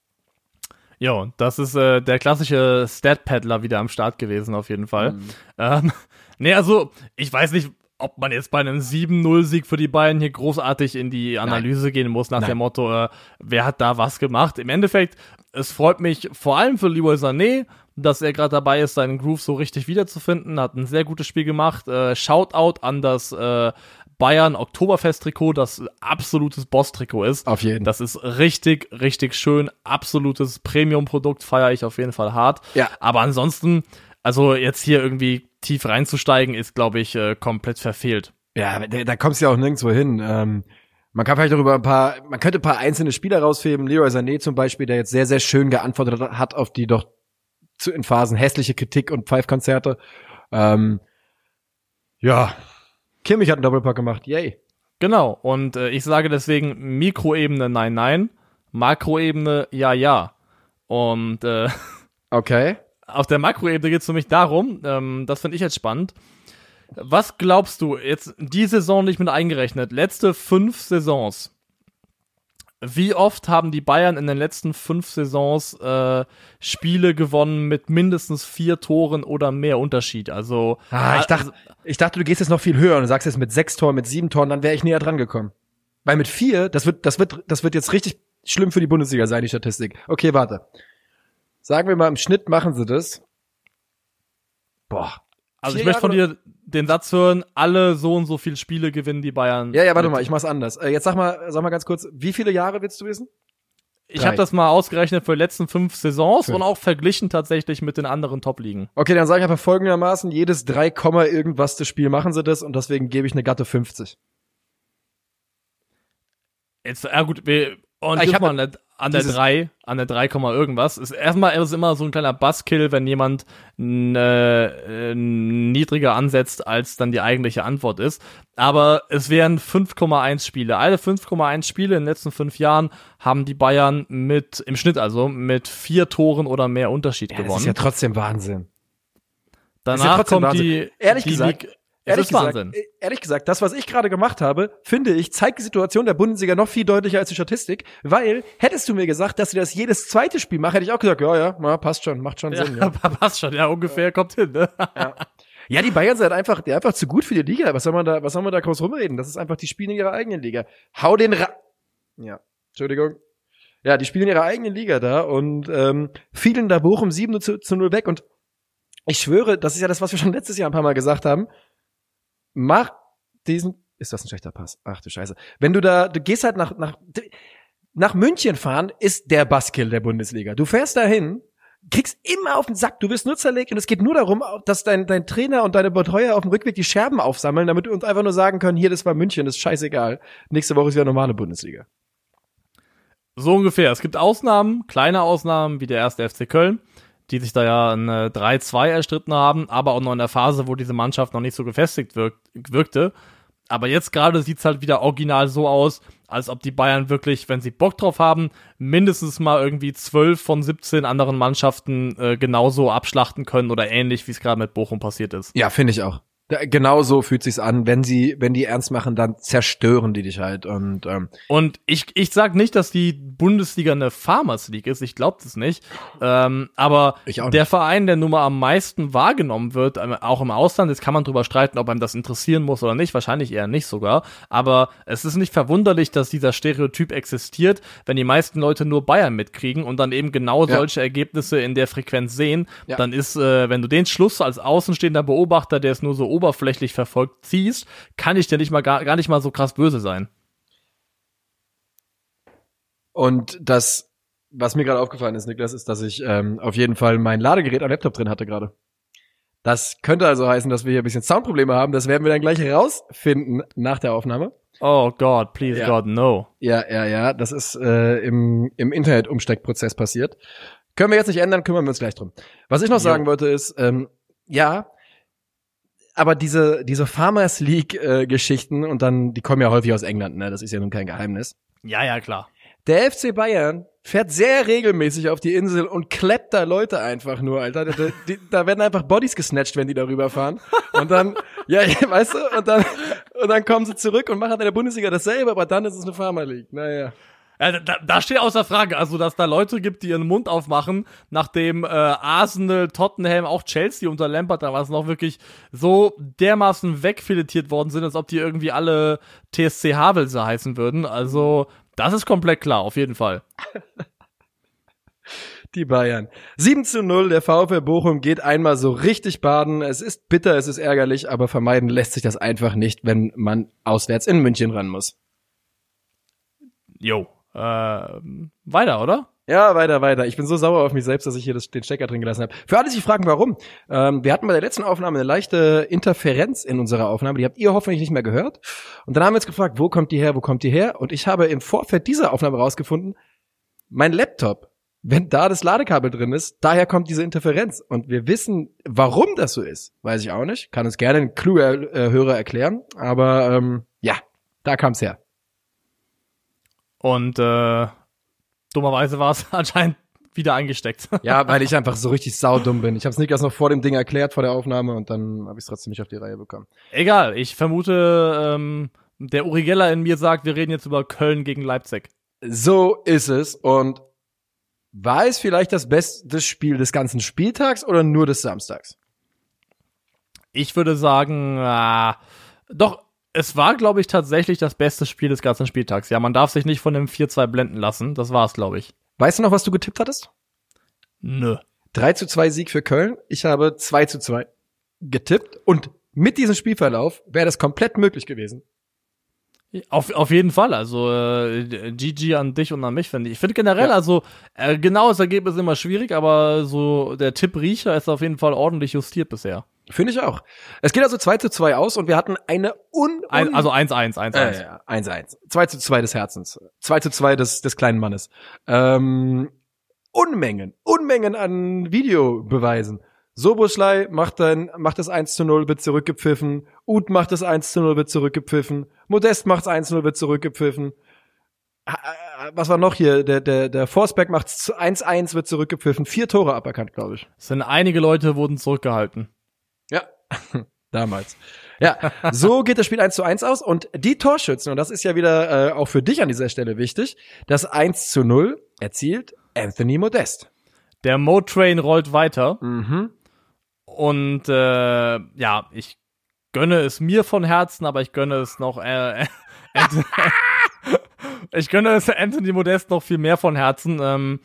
Jo, das ist der klassische Stat-Paddler wieder am Start gewesen, auf jeden Fall. Nee, also, ich weiß nicht, ob man jetzt bei einem 7-0-Sieg für die Bayern hier großartig in die Analyse gehen muss, nach dem Motto, wer hat da was gemacht. Im Endeffekt, es freut mich vor allem für Leroy Sané, dass er gerade dabei ist, seinen Groove so richtig wiederzufinden. Hat ein sehr gutes Spiel gemacht. Shoutout an das Bayern Oktoberfest-Trikot, das absolutes Boss-Trikot ist. Auf jeden. Das ist richtig, richtig schön. Absolutes Premium-Produkt, feiere ich auf jeden Fall hart. Ja. Aber ansonsten, also jetzt hier irgendwie tief reinzusteigen, ist, glaube ich, komplett verfehlt. Ja, da kommst du ja auch nirgendwo hin. Man kann vielleicht darüber man könnte ein paar einzelne Spieler rausheben. Leroy Sané zum Beispiel, der jetzt sehr, sehr schön geantwortet hat auf die doch in Phasen hässliche Kritik und Pfeifkonzerte. Ja, Kimmich hat einen Doppelpack gemacht, yay. Genau, und ich sage deswegen Mikroebene nein, nein, Makroebene ja, ja. Und okay. Auf der Makroebene geht es für mich darum, das finde ich jetzt spannend, was glaubst du, jetzt die Saison nicht mit eingerechnet, letzte 5 Saisons, wie oft haben die Bayern in den letzten 5 Saisons Spiele gewonnen mit mindestens 4 Toren oder mehr Unterschied? Also ich dachte, du gehst jetzt noch viel höher und sagst jetzt mit 6 Toren, mit 7 Toren, dann wäre ich näher dran gekommen. Weil mit 4, das wird jetzt richtig schlimm für die Bundesliga sein, die Statistik. Okay, warte. Sagen wir mal, im Schnitt machen sie das. Boah. Also ich möchte von dir den Satz hören, alle so und so viele Spiele gewinnen die Bayern. Ja, warte mal, ich mach's anders. Jetzt sag mal ganz kurz, wie viele Jahre willst du wissen? Ich habe das mal ausgerechnet für die letzten 5 Saisons und auch verglichen tatsächlich mit den anderen Top-Ligen. Okay, dann sage ich einfach folgendermaßen, jedes 3, irgendwas das Spiel machen sie das und deswegen gebe ich eine glatte 50. Jetzt, ja gut, ich habe an der 3, irgendwas. Erstmal ist es immer so ein kleiner Buzzkill, wenn jemand niedriger ansetzt, als dann die eigentliche Antwort ist. Aber es wären 5,1 Spiele. Alle 5,1 Spiele in den letzten 5 Jahren haben die Bayern im Schnitt mit 4 Toren oder mehr Unterschied gewonnen. Das ist ja trotzdem Wahnsinn. Danach kommt Wahnsinn. Ehrlich gesagt, das, was ich gerade gemacht habe, finde ich, zeigt die Situation der Bundesliga noch viel deutlicher als die Statistik, weil, hättest du mir gesagt, dass sie das jedes zweite Spiel machen, hätte ich auch gesagt, ja, passt schon, macht schon Sinn. Ja, passt schon, ja, ungefähr, kommt hin, ne? Ja, die Bayern sind einfach zu gut für die Liga, was soll man da groß rumreden? Das ist einfach, die spielen in ihrer eigenen Liga. Ja, Entschuldigung. Ja, die spielen in ihrer eigenen Liga da und fielen da Bochum 7-0 weg und ich schwöre, das ist ja das, was wir schon letztes Jahr ein paar Mal gesagt haben. Ist das ein schlechter Pass? Ach du Scheiße. Wenn du gehst halt nach München fahren, ist der Buzzkill der Bundesliga. Du fährst dahin, kriegst immer auf den Sack, du wirst nur zerlegt und es geht nur darum, dass dein Trainer und deine Betreuer auf dem Rückweg die Scherben aufsammeln, damit wir uns einfach nur sagen können, hier, das war München, das ist scheißegal. Nächste Woche ist wieder normale Bundesliga. So ungefähr. Es gibt Ausnahmen, kleine Ausnahmen, wie der erste FC Köln, die sich da ja ein 3-2 erstritten haben, aber auch noch in der Phase, wo diese Mannschaft noch nicht so gefestigt wirkte. Aber jetzt gerade sieht's halt wieder original so aus, als ob die Bayern wirklich, wenn sie Bock drauf haben, mindestens mal irgendwie 12 von 17 anderen Mannschaften genauso abschlachten können oder ähnlich, wie es gerade mit Bochum passiert ist. Ja, finde ich auch. Genau so fühlt sich's an. Wenn die ernst machen, dann zerstören die dich halt. Und ich sag nicht, dass die Bundesliga eine Farmers League ist. Ich glaube das nicht. Aber Ich auch nicht. der Verein, der nun mal am meisten wahrgenommen wird, auch im Ausland, jetzt kann man drüber streiten, ob einem das interessieren muss oder nicht. Wahrscheinlich eher nicht sogar. Aber es ist nicht verwunderlich, dass dieser Stereotyp existiert, wenn die meisten Leute nur Bayern mitkriegen und dann eben genau solche Ergebnisse in der Frequenz sehen. Ja. Dann ist, wenn du den Schluss als außenstehender Beobachter, der es nur so oberflächlich verfolgt, ziehst, kann ich dir nicht mal gar nicht mal so krass böse sein. Und das, was mir gerade aufgefallen ist, Niklas, ist, dass ich auf jeden Fall mein Ladegerät am Laptop drin hatte gerade. Das könnte also heißen, dass wir hier ein bisschen Soundprobleme haben. Das werden wir dann gleich rausfinden nach der Aufnahme. Oh God, please Ja. God, no. Ja. Das ist im Internet-Umsteckprozess passiert. Können wir jetzt nicht ändern, kümmern wir uns gleich drum. Was ich noch sagen wollte ist, aber diese Farmers League Geschichten und dann, die kommen ja häufig aus England, ne? Das ist ja nun kein Geheimnis. Ja, klar. Der FC Bayern fährt sehr regelmäßig auf die Insel und kleppt da Leute einfach nur, Alter. Da werden einfach Bodies gesnatcht, wenn die darüber fahren. Und dann, weißt du, und dann kommen sie zurück und machen in der Bundesliga dasselbe, aber dann ist es eine Farmer League. Naja. Ja, da steht außer Frage, also dass da Leute gibt, die ihren Mund aufmachen, nachdem Arsenal, Tottenham, auch Chelsea unter Lampard damals noch wirklich so dermaßen wegfiletiert worden sind, als ob die irgendwie alle TSC Havelse heißen würden. Also das ist komplett klar, auf jeden Fall. Die Bayern. 7:0, der VfL Bochum geht einmal so richtig baden. Es ist bitter, es ist ärgerlich, aber vermeiden lässt sich das einfach nicht, wenn man auswärts in München ran muss. Jo. Weiter, oder? Ja, weiter. Ich bin so sauer auf mich selbst, dass ich hier den Stecker drin gelassen habe. Für alle, die sich fragen, warum. Wir hatten bei der letzten Aufnahme eine leichte Interferenz in unserer Aufnahme. Die habt ihr hoffentlich nicht mehr gehört. Und dann haben wir uns gefragt, wo kommt die her? Und ich habe im Vorfeld dieser Aufnahme rausgefunden, mein Laptop, wenn da das Ladekabel drin ist, daher kommt diese Interferenz. Und wir wissen, warum das so ist. Weiß ich auch nicht. Kann uns gerne ein kluger Hörer erklären. Aber da kam's her. Und dummerweise war es anscheinend wieder eingesteckt. Ja, weil ich einfach so richtig saudumm bin. Ich habe es Niklas noch vor dem Ding erklärt, vor der Aufnahme, und dann habe ich es trotzdem nicht auf die Reihe bekommen. Egal, ich vermute, der Uri Geller in mir sagt, wir reden jetzt über Köln gegen Leipzig. So ist es. Und war es vielleicht das beste Spiel des ganzen Spieltags oder nur des Samstags? Ich würde sagen, doch, es war, glaube ich, tatsächlich das beste Spiel des ganzen Spieltags. Ja, man darf sich nicht von dem 4-2 blenden lassen. Das war's, glaube ich. Weißt du noch, was du getippt hattest? Nö. 3:2 Sieg für Köln. Ich habe 2:2 getippt. Und mit diesem Spielverlauf wäre das komplett möglich gewesen. Auf jeden Fall. Also GG an dich und an mich, finde ich. Ich finde generell, genaues Ergebnis ist immer schwierig, aber so der Tippriecher ist auf jeden Fall ordentlich justiert bisher. Finde ich auch. Es geht also 2:2 aus und wir hatten eine Also 1-1. 1:1. 2:2 des Herzens. 2:2 des kleinen Mannes. Unmengen an Videobeweisen. Soboschlei macht das 1:0, wird zurückgepfiffen. Uth macht das 1:0, wird zurückgepfiffen. Modest macht das 1:0, wird zurückgepfiffen. Was war noch hier? Der Forsberg macht 1:1, wird zurückgepfiffen. 4 Tore aberkannt, glaube ich. Es sind einige Leute wurden zurückgehalten. Ja, damals. Ja, so geht das Spiel 1:1 aus. Und die Torschützen, und das ist ja wieder auch für dich an dieser Stelle wichtig, das 1:0 erzielt Anthony Modest. Der Mo-Train rollt weiter. Mhm. Und ich gönne es mir von Herzen, aber ich gönne es noch ich gönne es Anthony Modest noch viel mehr von Herzen.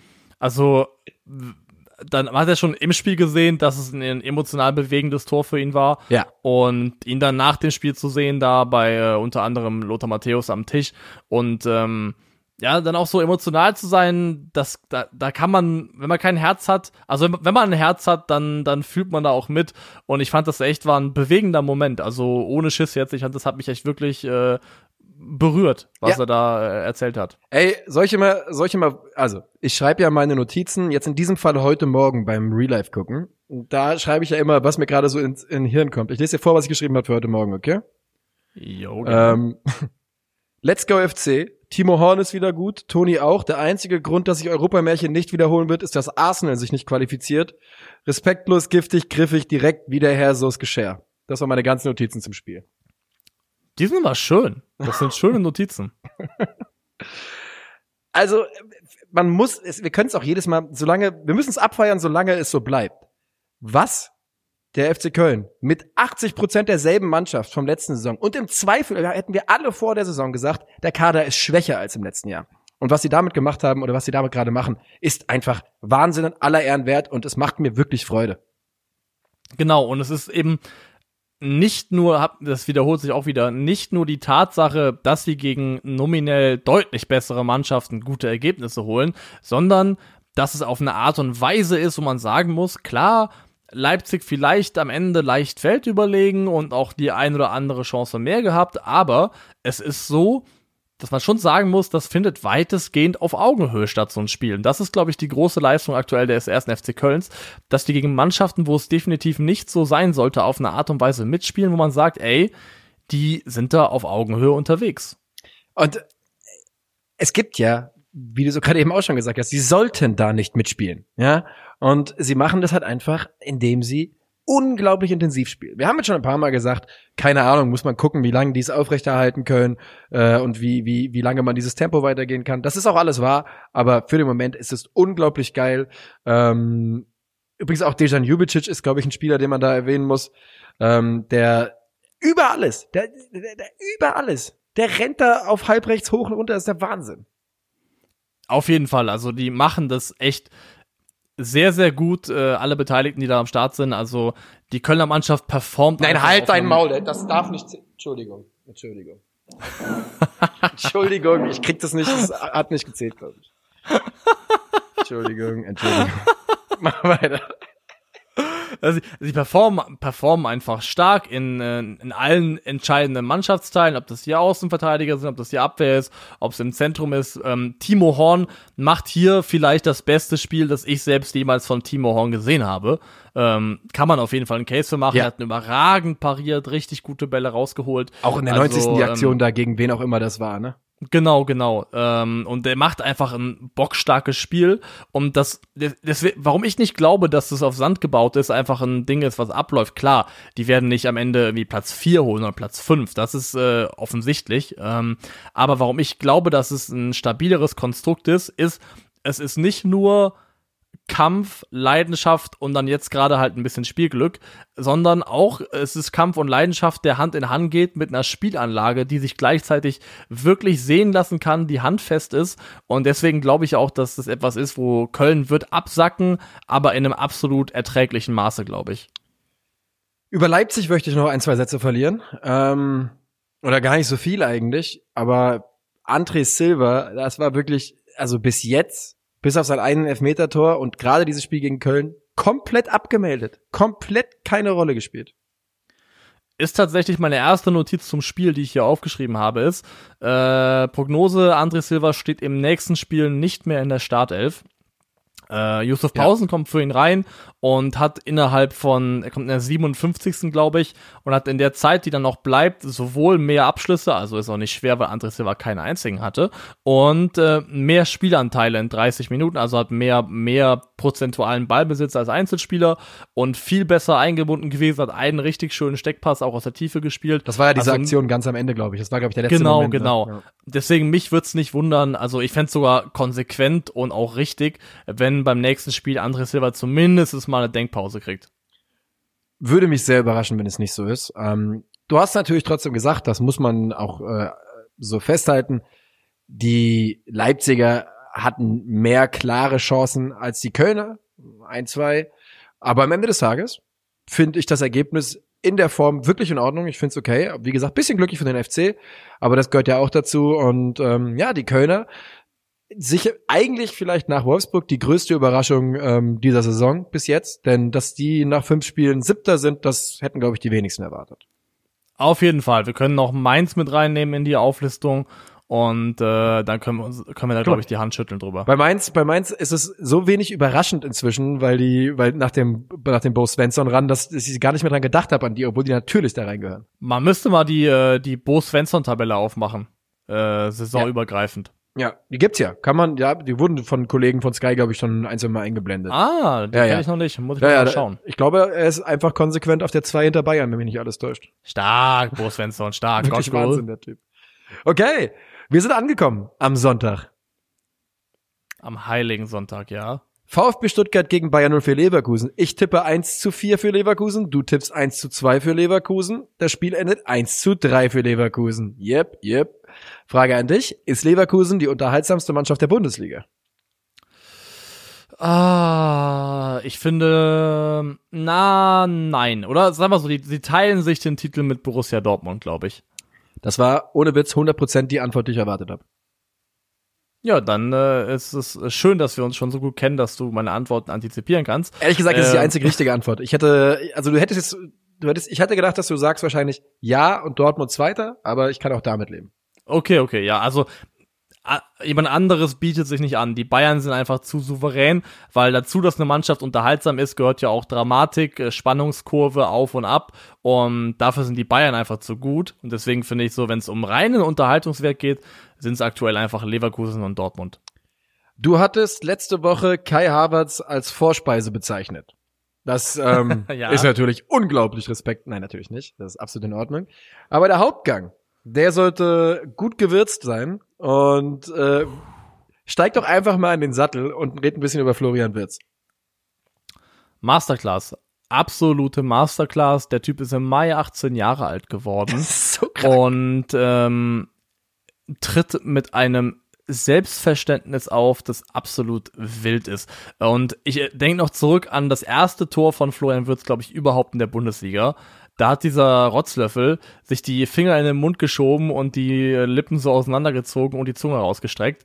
Dann hat er schon im Spiel gesehen, dass es ein emotional bewegendes Tor für ihn war. Ja. Und ihn dann nach dem Spiel zu sehen, da bei unter anderem Lothar Matthäus am Tisch und dann auch so emotional zu sein, da kann man, wenn man kein Herz hat, also wenn man ein Herz hat, dann fühlt man da auch mit. Und ich fand, das echt war ein bewegender Moment. Also ohne Schiss jetzt, das hat mich echt wirklich berührt, was er da erzählt hat. Ey, solche mal, also ich schreibe ja meine Notizen, jetzt in diesem Fall heute Morgen beim Real Life gucken. Und da schreibe ich ja immer, was mir gerade so ins Hirn kommt. Ich lese dir vor, was ich geschrieben habe für heute Morgen, okay? Jo, genau. Let's go FC. Timo Horn ist wieder gut, Toni auch. Der einzige Grund, dass sich Europamärchen nicht wiederholen wird, ist, dass Arsenal sich nicht qualifiziert. Respektlos, giftig, griffig, direkt wie der Herr Sos Geschär. Das waren meine ganzen Notizen zum Spiel. Die sind aber schön. Das sind schöne Notizen. Also, wir können es auch jedes Mal, wir müssen es abfeiern, solange es so bleibt. Was der FC Köln mit 80% derselben Mannschaft vom letzten Saison und im Zweifel hätten wir alle vor der Saison gesagt, der Kader ist schwächer als im letzten Jahr. Und was sie damit gemacht haben oder was sie damit gerade machen, ist einfach Wahnsinn und aller Ehren wert und es macht mir wirklich Freude. Genau, und es ist eben nicht nur, das wiederholt sich auch wieder, nicht nur die Tatsache, dass sie gegen nominell deutlich bessere Mannschaften gute Ergebnisse holen, sondern dass es auf eine Art und Weise ist, wo man sagen muss, klar, Leipzig vielleicht am Ende leicht feldüberlegen und auch die ein oder andere Chance mehr gehabt, aber es ist so, dass man schon sagen muss, das findet weitestgehend auf Augenhöhe statt, so ein Spiel. Und das ist, glaube ich, die große Leistung aktuell des ersten FC Kölns, dass die gegen Mannschaften, wo es definitiv nicht so sein sollte, auf eine Art und Weise mitspielen, wo man sagt, ey, die sind da auf Augenhöhe unterwegs. Und es gibt ja, wie du so gerade eben auch schon gesagt hast, sie sollten da nicht mitspielen, ja. Und sie machen das halt einfach, indem sie unglaublich intensiv spielen. Wir haben jetzt schon ein paar Mal gesagt, keine Ahnung, muss man gucken, wie lange die es aufrechterhalten können und wie lange man dieses Tempo weitergehen kann. Das ist auch alles wahr, aber für den Moment ist es unglaublich geil. Übrigens auch Dejan Ljubicic ist, glaube ich, ein Spieler, den man da erwähnen muss, der über alles, der über alles, der rennt da auf halbrechts hoch und runter, das ist der Wahnsinn. Auf jeden Fall, also die machen das echt sehr, sehr gut, alle Beteiligten, die da am Start sind. Also die Kölner Mannschaft performt. Nein, halt dein Maul, das darf nicht. Entschuldigung. Entschuldigung, ich krieg das nicht, das hat nicht gezählt, glaube ich. Entschuldigung. Mach weiter. Also sie performen einfach stark in allen entscheidenden Mannschaftsteilen, ob das die Außenverteidiger sind, ob das die Abwehr ist, ob es im Zentrum ist. Timo Horn macht hier vielleicht das beste Spiel, das ich selbst jemals von Timo Horn gesehen habe. Kann man auf jeden Fall einen Case für machen. Ja. Er hat überragend pariert, richtig gute Bälle rausgeholt. Auch in der 90. die Aktion da, gegen wen auch immer das war, ne? Genau. Und der macht einfach ein bockstarkes Spiel. Und das, warum ich nicht glaube, dass das auf Sand gebaut ist, einfach ein Ding ist, was abläuft. Klar, die werden nicht am Ende irgendwie Platz 4 holen oder Platz 5. Das ist offensichtlich. Aber warum ich glaube, dass es ein stabileres Konstrukt ist, es ist nicht nur Kampf, Leidenschaft und dann jetzt gerade halt ein bisschen Spielglück, sondern auch es ist Kampf und Leidenschaft, der Hand in Hand geht mit einer Spielanlage, die sich gleichzeitig wirklich sehen lassen kann, die handfest ist, und deswegen glaube ich auch, dass das etwas ist, wo Köln wird absacken, aber in einem absolut erträglichen Maße, glaube ich. Über Leipzig möchte ich noch 1, 2 Sätze verlieren, oder gar nicht so viel eigentlich, aber André Silva, das war wirklich, also bis jetzt, bis auf sein einen Elfmetertor und gerade dieses Spiel gegen Köln, komplett abgemeldet. Komplett keine Rolle gespielt. Ist tatsächlich meine erste Notiz zum Spiel, die ich hier aufgeschrieben habe, ist Prognose, André Silva steht im nächsten Spiel nicht mehr in der Startelf. Yusuf Pausen kommt für ihn rein und hat er kommt in der 57. glaube ich, und hat in der Zeit, die dann noch bleibt, sowohl mehr Abschlüsse, also ist auch nicht schwer, weil André Silva keinen einzigen hatte, und mehr Spielanteile in 30 Minuten, also hat mehr prozentualen Ballbesitz als Einzelspieler und viel besser eingebunden gewesen, hat einen richtig schönen Steckpass auch aus der Tiefe gespielt. Das war ja diese Aktion ganz am Ende, glaube ich. Das war, glaube ich, der letzte Moment. Genau. Ja. Deswegen, mich wird's nicht wundern, also ich fände sogar konsequent und auch richtig, wenn beim nächsten Spiel André Silva zumindest mal eine Denkpause kriegt. Würde mich sehr überraschen, wenn es nicht so ist. Du hast natürlich trotzdem gesagt, das muss man auch so festhalten, die Leipziger hatten mehr klare Chancen als die Kölner, 1, 2. Aber am Ende des Tages finde ich das Ergebnis in der Form wirklich in Ordnung. Ich finde es okay. Wie gesagt, bisschen glücklich für den FC, aber das gehört ja auch dazu. Und die Kölner, sicher eigentlich vielleicht nach Wolfsburg die größte Überraschung dieser Saison bis jetzt. Denn dass die nach 5 Spielen 7. sind, das hätten, glaube ich, die wenigsten erwartet. Auf jeden Fall. Wir können noch Mainz mit reinnehmen in die Auflistung. Und dann können wir da, glaube ich, die Hand schütteln drüber. Bei Mainz ist es so wenig überraschend inzwischen, weil nach dem Bo Svensson-Run, dass ich gar nicht mehr dran gedacht habe an die, obwohl die natürlich da reingehören. Man müsste mal die Bo Svensson-Tabelle aufmachen, saisonübergreifend. Ja, die gibt's ja. Die wurden von Kollegen von Sky, glaube ich, schon ein, zwei Mal eingeblendet. Die kenne ich noch nicht. Muss ich mal schauen. Ich glaube, er ist einfach konsequent auf der 2 hinter Bayern, wenn mich nicht alles täuscht. Stark, Bo Svensson, stark. Wirklich Wahnsinn, der Typ. Okay, wir sind angekommen am Sonntag. Am Heiligen Sonntag, ja. VfB Stuttgart gegen Bayern 04 Leverkusen. Ich tippe 1:4 für Leverkusen, du tippst 1:2 für Leverkusen. Das Spiel endet 1:3 für Leverkusen. Yep. Frage an dich, ist Leverkusen die unterhaltsamste Mannschaft der Bundesliga? Ich finde, nein. Oder sagen wir so, sie teilen sich den Titel mit Borussia Dortmund, glaube ich. Das war ohne Witz 100% die Antwort, die ich erwartet habe. Ja, dann ist es schön, dass wir uns schon so gut kennen, dass du meine Antworten antizipieren kannst. Ehrlich gesagt, das ist die einzige richtige Antwort. Ich hätte gedacht, dass du sagst wahrscheinlich ja und Dortmund Zweiter, aber ich kann auch damit leben. Okay, ja, also jemand anderes bietet sich nicht an. Die Bayern sind einfach zu souverän, weil dazu, dass eine Mannschaft unterhaltsam ist, gehört ja auch Dramatik, Spannungskurve auf und ab, und dafür sind die Bayern einfach zu gut, und deswegen finde ich so, wenn es um reinen Unterhaltungswert geht, sind es aktuell einfach Leverkusen und Dortmund. Du hattest letzte Woche Kai Havertz als Vorspeise bezeichnet. Das ja. Ist natürlich unglaublich Respekt. Nein, natürlich nicht. Das ist absolut in Ordnung. Aber der Hauptgang, der sollte gut gewürzt sein, und steig doch einfach mal in den Sattel und red ein bisschen über Florian Wirtz. Masterclass. Absolute Masterclass. Der Typ ist im Mai 18 Jahre alt geworden. So krank. Und tritt mit einem Selbstverständnis auf, das absolut wild ist. Und ich denke noch zurück an das erste Tor von Florian Wirtz, glaube ich, überhaupt in der Bundesliga. Da hat dieser Rotzlöffel sich die Finger in den Mund geschoben und die Lippen so auseinandergezogen und die Zunge rausgestreckt.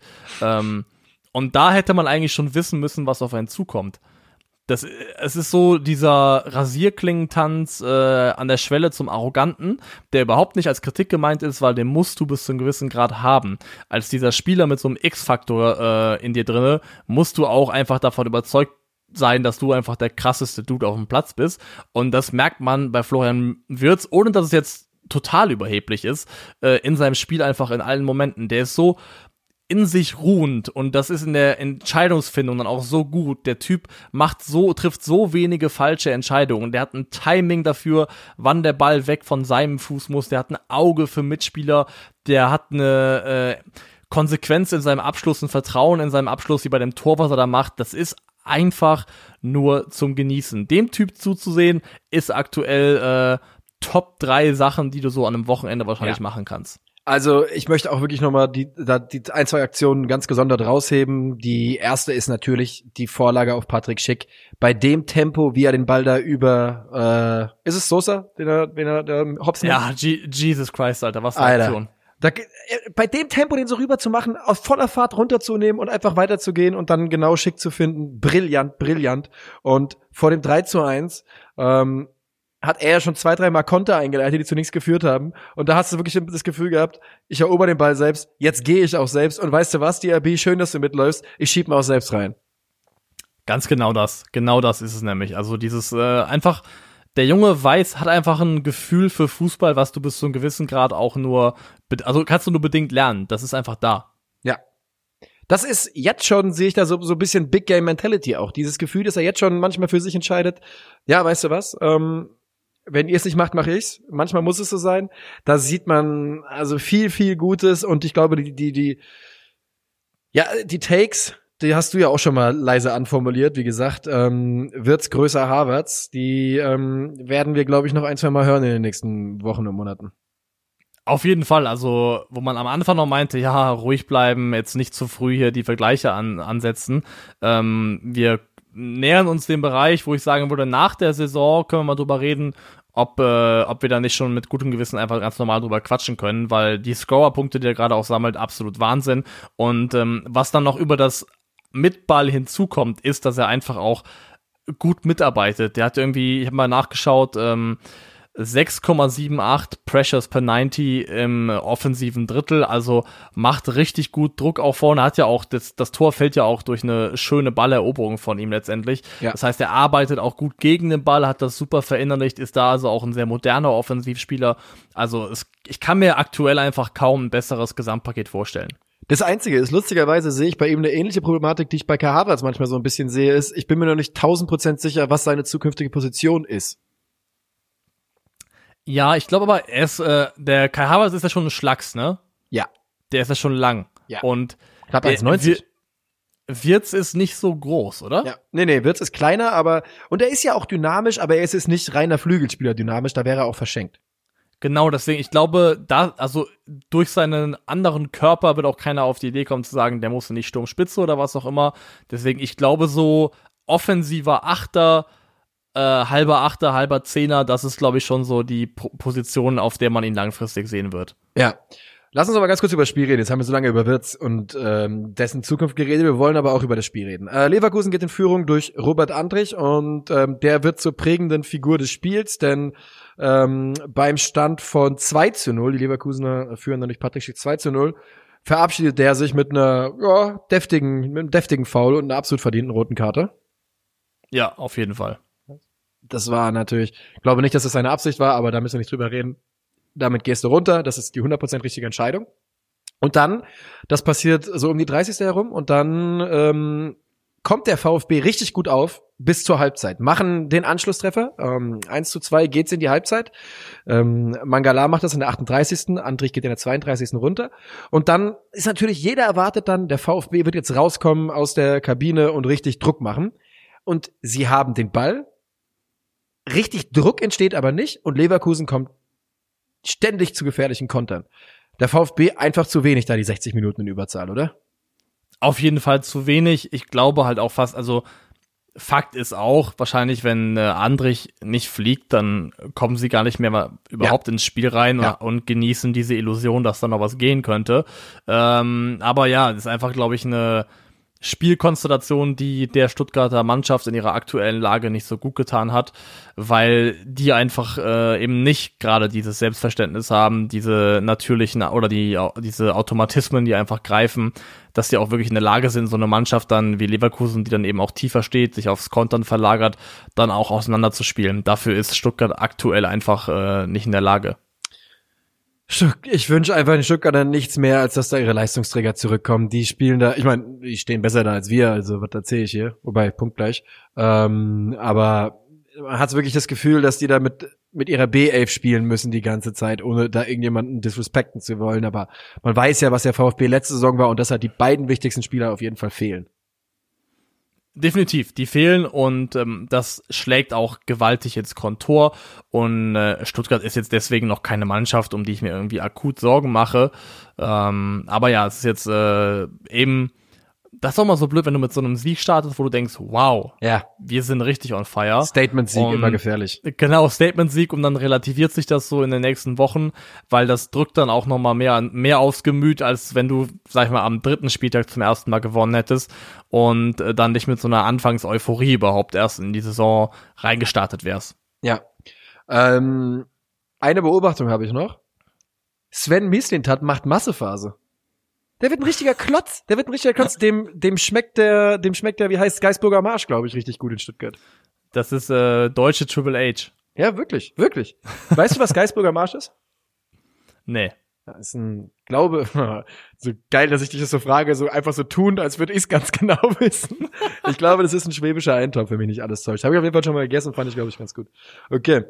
Und da hätte man eigentlich schon wissen müssen, was auf einen zukommt. Es ist so dieser Rasierklingentanz an der Schwelle zum Arroganten, der überhaupt nicht als Kritik gemeint ist, weil den musst du bis zu einem gewissen Grad haben. Als dieser Spieler mit so einem X-Faktor in dir drinne, musst du auch einfach davon überzeugt sein, dass du einfach der krasseste Dude auf dem Platz bist. Und das merkt man bei Florian Wirtz, ohne dass es jetzt total überheblich ist, in seinem Spiel einfach in allen Momenten. Der ist so in sich ruhend, und das ist in der Entscheidungsfindung dann auch so gut. Der Typ trifft so wenige falsche Entscheidungen. Der hat ein Timing dafür, wann der Ball weg von seinem Fuß muss. Der hat ein Auge für Mitspieler. Der hat eine Konsequenz in seinem Abschluss, ein Vertrauen in seinem Abschluss, wie bei dem Tor, was er da macht. Das ist einfach nur zum Genießen. Dem Typ zuzusehen, ist aktuell Top 3 Sachen, die du so an einem Wochenende wahrscheinlich machen kannst. Also ich möchte auch wirklich nochmal die ein, zwei Aktionen ganz gesondert rausheben. Die erste ist natürlich die Vorlage auf Patrick Schick. Bei dem Tempo, wie er den Ball da über, ist es Sosa, den er hops nimmt? Ja, Jesus Christ, Alter, was für eine Aktion. Bei dem Tempo, den so rüber zu machen, auf voller Fahrt runterzunehmen und einfach weiterzugehen und dann genau Schick zu finden, brillant. Und vor dem 3:1, hat er schon 2-3 Mal Konter eingeleitet, die zu nichts geführt haben. Und da hast du wirklich das Gefühl gehabt, ich erober den Ball selbst, jetzt gehe ich auch selbst. Und weißt du was, DRB, schön, dass du mitläufst, ich schieb mir auch selbst rein. Ganz genau das ist es nämlich. Also dieses einfach, der Junge hat einfach ein Gefühl für Fußball, was du bis zu einem gewissen Grad auch kannst du nur bedingt lernen. Das ist einfach da. Ja. Das ist jetzt schon, sehe ich da so ein bisschen Big Game Mentality auch. Dieses Gefühl, dass er jetzt schon manchmal für sich entscheidet, ja, weißt du was, wenn ihr es nicht macht, mache ich's. Manchmal muss es so sein. Da sieht man also viel Gutes, und ich glaube, die Takes, die hast du ja auch schon mal leise anformuliert, wie gesagt, Wirtz größer Havertz, die werden wir, glaube ich, noch 1-2 Mal hören in den nächsten Wochen und Monaten. Auf jeden Fall, also wo man am Anfang noch meinte, ja, ruhig bleiben, jetzt nicht zu früh hier die Vergleiche ansetzen. Wir nähern uns dem Bereich, wo ich sagen würde, nach der Saison können wir mal drüber reden, ob wir da nicht schon mit gutem Gewissen einfach ganz normal drüber quatschen können, weil die Scorer-Punkte, die er gerade auch sammelt, absolut Wahnsinn. Und was dann noch über das Mitball hinzukommt, ist, dass er einfach auch gut mitarbeitet. Der hat irgendwie, ich habe mal nachgeschaut, 6,78 Pressures per 90 im offensiven Drittel, also macht richtig gut Druck auch vorne, hat ja auch, das Tor fällt ja auch durch eine schöne Balleroberung von ihm letztendlich. Ja. Das heißt, er arbeitet auch gut gegen den Ball, hat das super verinnerlicht, ist da also auch ein sehr moderner Offensivspieler. Also ich kann mir aktuell einfach kaum ein besseres Gesamtpaket vorstellen. Das Einzige ist, lustigerweise sehe ich bei ihm eine ähnliche Problematik, die ich bei Kai Havertz manchmal so ein bisschen sehe, ist, ich bin mir noch nicht 1000% sicher, was seine zukünftige Position ist. Ja, ich glaube aber, der Kai Havertz ist ja schon ein Schlacks, ne? Ja. Der ist ja schon lang. Ja. Und knapp 1,90. Wirtz ist nicht so groß, oder? Ja. Nee, Wirtz ist kleiner, und er ist ja auch dynamisch, aber er ist jetzt nicht reiner Flügelspieler dynamisch, da wäre er auch verschenkt. Genau, deswegen, ich glaube, also durch seinen anderen Körper wird auch keiner auf die Idee kommen zu sagen, der muss nicht Sturmspitze oder was auch immer. Deswegen, ich glaube, so offensiver Achter, halber Achter, halber Zehner, das ist, glaube ich, schon so die Position, auf der man ihn langfristig sehen wird. Ja. Lass uns aber ganz kurz über das Spiel reden. Jetzt haben wir so lange über Wirtz und dessen Zukunft geredet. Wir wollen aber auch über das Spiel reden. Leverkusen geht in Führung durch Robert Andrich und der wird zur prägenden Figur des Spiels, denn beim Stand von 2:0, die Leverkusener führen dann durch Patrick Schick 2:0, verabschiedet der sich mit einem deftigen Foul und einer absolut verdienten roten Karte. Ja, auf jeden Fall. Das war natürlich, ich glaube nicht, dass das seine Absicht war, aber da müssen wir nicht drüber reden. Damit gehst du runter, das ist die 100% richtige Entscheidung. Und dann, das passiert so um die 30. herum und dann kommt der VfB richtig gut auf bis zur Halbzeit. Machen den Anschlusstreffer, 1:2 geht's in die Halbzeit. Mangala macht das in der 38. Andrich geht in der 32. runter. Und dann ist natürlich, jeder erwartet dann, der VfB wird jetzt rauskommen aus der Kabine und richtig Druck machen. Und sie haben den Ball. Richtig Druck entsteht aber nicht und Leverkusen kommt ständig zu gefährlichen Kontern. Der VfB einfach zu wenig da die 60 Minuten in Überzahl, oder? Auf jeden Fall zu wenig. Ich glaube halt auch fast, also Fakt ist auch, wahrscheinlich, wenn Andrich nicht fliegt, dann kommen sie gar nicht mehr überhaupt ins Spiel rein und genießen diese Illusion, dass da noch was gehen könnte. Aber ja, das ist einfach, glaube ich, eine Spielkonstellation, die der Stuttgarter Mannschaft in ihrer aktuellen Lage nicht so gut getan hat, weil die einfach eben nicht gerade dieses Selbstverständnis haben, diese natürlichen oder diese Automatismen, die einfach greifen, dass die auch wirklich in der Lage sind, so eine Mannschaft dann wie Leverkusen, die dann eben auch tiefer steht, sich aufs Kontern verlagert, dann auch auseinanderzuspielen. Dafür ist Stuttgart aktuell einfach nicht in der Lage. Ich wünsche einfach den Stuttgartern nichts mehr, als dass da ihre Leistungsträger zurückkommen. Die spielen da, ich meine, die stehen besser da als wir, also was erzähle ich hier? Wobei, punktgleich. Aber man hat wirklich das Gefühl, dass die da mit ihrer B11 spielen müssen die ganze Zeit, ohne da irgendjemanden disrespekten zu wollen. Aber man weiß ja, was der VfB letzte Saison war und dass halt die beiden wichtigsten Spieler auf jeden Fall fehlen. Definitiv, die fehlen und das schlägt auch gewaltig ins Kontor und Stuttgart ist jetzt deswegen noch keine Mannschaft, um die ich mir irgendwie akut Sorgen mache, aber ja, es ist jetzt eben, das ist auch mal so blöd, wenn du mit so einem Sieg startest, wo du denkst, wow, ja, wir sind richtig on fire. Statement-Sieg, immer gefährlich. Genau, Statement-Sieg und dann relativiert sich das so in den nächsten Wochen, weil das drückt dann auch nochmal mehr aufs Gemüt, als wenn du, sag ich mal, am 3. Spieltag zum ersten Mal gewonnen hättest und dann nicht mit so einer Anfangs-Euphorie überhaupt erst in die Saison reingestartet wärst. Ja. Eine Beobachtung habe ich noch. Sven Mislintat macht Massephase. Der wird ein richtiger Klotz. Dem schmeckt der, wie heißt Geisburger Marsch, glaube ich, richtig gut in Stuttgart. Das ist deutsche Triple H. Ja, wirklich. Weißt du, was Geisburger Marsch ist? Nee. Das ist glaube, so geil, dass ich dich das so frage, so einfach so tun, als würde ich es ganz genau wissen. Ich glaube, das ist ein schwäbischer Eintopf, wenn mich nicht alles täuscht. Habe ich auf jeden Fall schon mal gegessen, fand ich, glaube ich, ganz gut. Okay.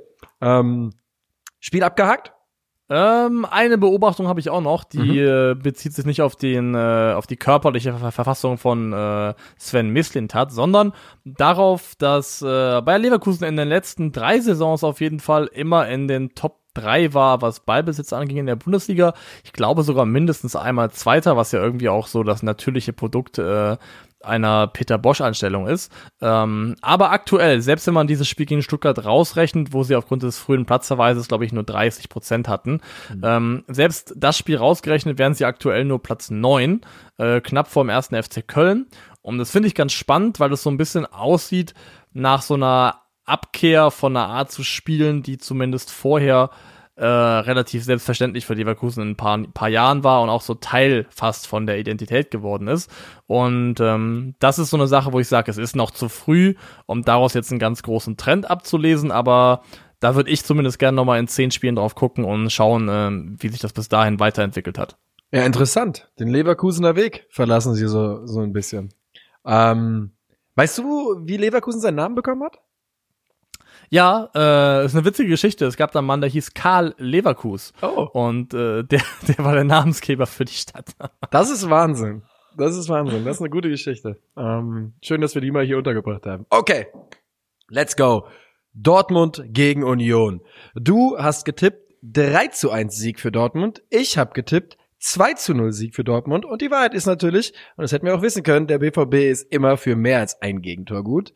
Spiel abgehakt? Eine Beobachtung habe ich auch noch, die bezieht sich nicht auf die körperliche Verfassung von Sven Mislintat, sondern darauf, dass Bayer Leverkusen in den letzten 3 Saisons auf jeden Fall immer in den Top 3 war, was Ballbesitz anging in der Bundesliga. Ich glaube sogar mindestens einmal Zweiter, was ja irgendwie auch so das natürliche Produkt einer Peter Bosch-Anstellung ist. Aber aktuell, selbst wenn man dieses Spiel gegen Stuttgart rausrechnet, wo sie aufgrund des frühen Platzverweises, glaube ich, nur 30% hatten, selbst das Spiel rausgerechnet, wären sie aktuell nur Platz 9, knapp vor dem 1. FC Köln. Und das finde ich ganz spannend, weil das so ein bisschen aussieht nach so einer Abkehr von einer Art zu spielen, die zumindest vorher relativ selbstverständlich für Leverkusen in ein paar Jahren war und auch so Teil fast von der Identität geworden ist. Und das ist so eine Sache, wo ich sage, es ist noch zu früh, um daraus jetzt einen ganz großen Trend abzulesen, aber da würde ich zumindest gerne nochmal in 10 Spielen drauf gucken und schauen, wie sich das bis dahin weiterentwickelt hat. Ja, interessant. Den Leverkusener Weg verlassen sie so ein bisschen. Weißt du, wie Leverkusen seinen Namen bekommen hat? Ja, ist eine witzige Geschichte. Es gab da einen Mann, der hieß Karl Leverkus. Oh. Und der war der Namensgeber für die Stadt. Das ist Wahnsinn. Das ist eine gute Geschichte. Schön, dass wir die mal hier untergebracht haben. Okay, let's go. Dortmund gegen Union. Du hast getippt 3:1 Sieg für Dortmund. Ich habe getippt 2:0 Sieg für Dortmund. Und die Wahrheit ist natürlich, und das hätten wir auch wissen können, der BVB ist immer für mehr als ein Gegentor gut.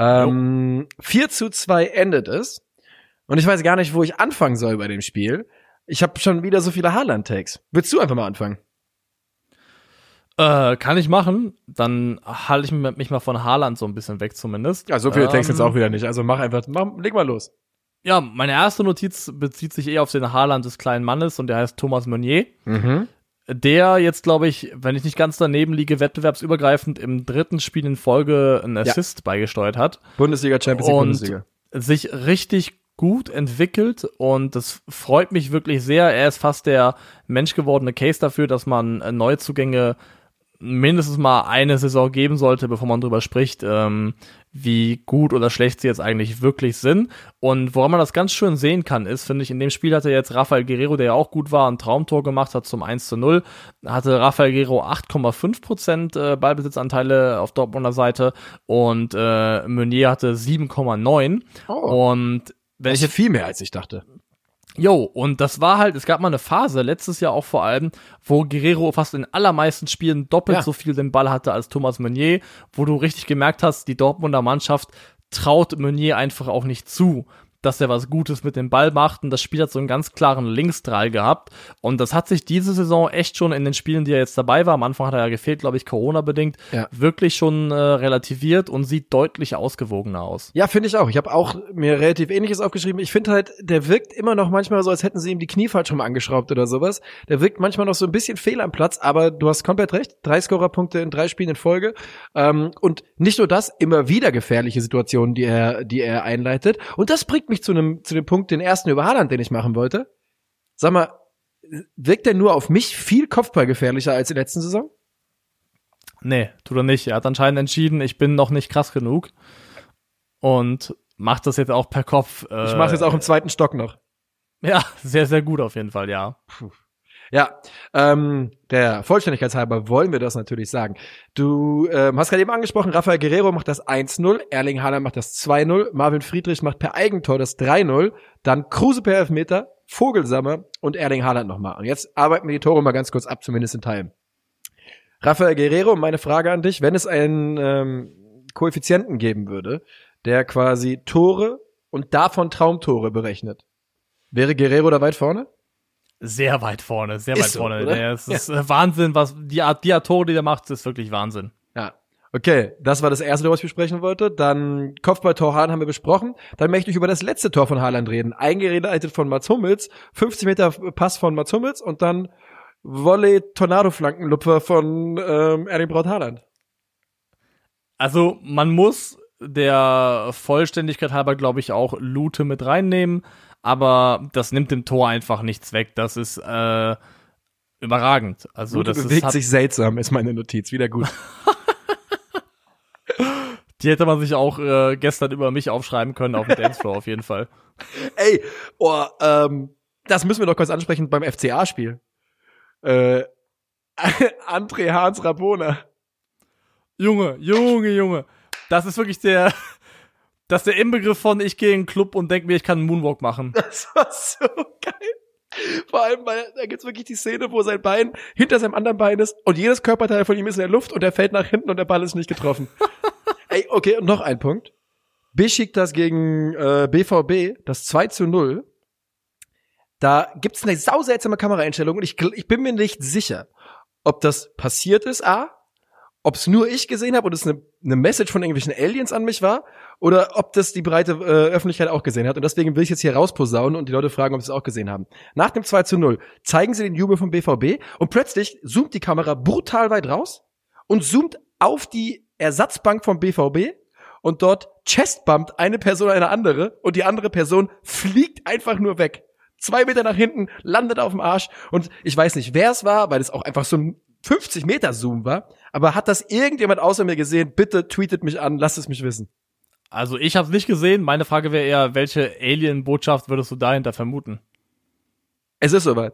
4:2 endet es. Und ich weiß gar nicht, wo ich anfangen soll bei dem Spiel. Ich habe schon wieder so viele Haaland-Tags. Willst du einfach mal anfangen? Kann ich machen. Dann halte ich mich mal von Haaland so ein bisschen weg zumindest. Ja, so viele Tags jetzt auch wieder nicht. Also leg mal los. Ja, meine erste Notiz bezieht sich eher auf den Haaland des kleinen Mannes und der heißt Thomas Meunier. Mhm. Der jetzt, glaube ich, wenn ich nicht ganz daneben liege, wettbewerbsübergreifend im 3. Spiel in Folge einen Assist beigesteuert hat. Bundesliga, Champions League, Bundesliga. Sich richtig gut entwickelt und das freut mich wirklich sehr. Er ist fast der menschgewordene Case dafür, dass man Neuzugänge mindestens mal eine Saison geben sollte, bevor man drüber spricht, wie gut oder schlecht sie jetzt eigentlich wirklich sind. Und woran man das ganz schön sehen kann, ist, finde ich, in dem Spiel hatte jetzt Rafael Guerreiro, der ja auch gut war, ein Traumtor gemacht hat zum 1:0, hatte Rafael Guerreiro 8,5% Ballbesitzanteile auf Dortmunder Seite und Meunier hatte 7,9. Und wenn ich viel mehr als ich dachte. Jo, und das war halt, es gab mal eine Phase, letztes Jahr auch vor allem, wo Guerreiro fast in allermeisten Spielen doppelt so viel den Ball hatte als Thomas Meunier, wo du richtig gemerkt hast, die Dortmunder Mannschaft traut Meunier einfach auch nicht zu, dass er was Gutes mit dem Ball macht, und das Spiel hat so einen ganz klaren Linksdrall gehabt und das hat sich diese Saison echt schon in den Spielen, die er jetzt dabei war, am Anfang hat er ja gefehlt, glaube ich, Corona-bedingt, wirklich schon relativiert und sieht deutlich ausgewogener aus. Ja, finde ich auch. Ich habe auch mir relativ Ähnliches aufgeschrieben. Ich finde halt, der wirkt immer noch manchmal so, als hätten sie ihm die Knie falsch rum angeschraubt oder sowas. Der wirkt manchmal noch so ein bisschen fehl am Platz, aber du hast komplett recht. 3 Scorerpunkte in 3 Spielen in Folge. Und nicht nur das, immer wieder gefährliche Situationen, die er einleitet. Und das bringt mich zu dem Punkt, den ersten über Haaland, den ich machen wollte. Sag mal, wirkt der nur auf mich viel kopfballgefährlicher als in der letzten Saison? Nee, tut er nicht. Er hat anscheinend entschieden, ich bin noch nicht krass genug und macht das jetzt auch per Kopf. Ich mache jetzt auch im 2. Stock noch. Ja, sehr, sehr gut auf jeden Fall, ja. Ja, der Vollständigkeit halber wollen wir das natürlich sagen. Du hast gerade eben angesprochen, Rafael Guerreiro macht das 1:0, Erling Haaland macht das 2:0, Marvin Friedrich macht per Eigentor das 3:0, dann Kruse per Elfmeter, Vogelsammer und Erling Haaland nochmal. Und jetzt arbeiten wir die Tore mal ganz kurz ab, zumindest in Teilen. Rafael Guerreiro, meine Frage an dich, wenn es einen Koeffizienten geben würde, der quasi Tore und davon Traumtore berechnet, wäre Guerreiro da weit vorne? Sehr weit vorne, sehr Ist weit so, vorne. oder? Ja, es ist Wahnsinn, was die Art Tore, die der macht, ist wirklich Wahnsinn. Ja, okay, das war das erste, was ich besprechen wollte. Dann Kopfballtor Haaland haben wir besprochen. Dann möchte ich über das letzte Tor von Haaland reden. Eingeleitet von Mats Hummels, 50 Meter Pass von Mats Hummels und dann Volley-Tornado-Flankenlupfer von Erling Braut Haaland. Also man muss der Vollständigkeit halber, glaube ich, auch Lute mit reinnehmen, aber das nimmt dem Tor einfach nichts weg. Das ist überragend. Also Lute das bewegt sich seltsam, ist meine Notiz. Wieder gut. Die hätte man sich auch gestern über mich aufschreiben können auf dem Dancefloor auf jeden Fall. Ey, das müssen wir doch kurz ansprechen beim FCA-Spiel. André Hans Rabona. Junge. Das ist wirklich der Inbegriff von, ich gehe in den Club und denke mir, ich kann einen Moonwalk machen. Das war so geil. Vor allem, weil da gibt's wirklich die Szene, wo sein Bein hinter seinem anderen Bein ist und jedes Körperteil von ihm ist in der Luft und er fällt nach hinten und der Ball ist nicht getroffen. Ey, okay, und noch ein Punkt. Besiktas gegen BVB, das 2:0. Da gibt's eine sauseltsame Kameraeinstellung und ich bin mir nicht sicher, ob das passiert ist, A, ob es nur ich gesehen habe und es eine Message von irgendwelchen Aliens an mich war oder ob das die breite Öffentlichkeit auch gesehen hat. Und deswegen will ich jetzt hier rausposaunen und die Leute fragen, ob sie es auch gesehen haben. Nach dem 2:0 zeigen sie den Jubel vom BVB und plötzlich zoomt die Kamera brutal weit raus und zoomt auf die Ersatzbank vom BVB und dort chestbumpt eine Person eine andere und die andere Person fliegt einfach nur weg. 2 Meter nach hinten, landet auf dem Arsch und ich weiß nicht, wer es war, weil es auch einfach so ein 50 Meter Zoom war, aber hat das irgendjemand außer mir gesehen? Bitte tweetet mich an, lasst es mich wissen. Also ich habe es nicht gesehen. Meine Frage wäre eher, welche Alien-Botschaft würdest du dahinter vermuten? Es ist soweit.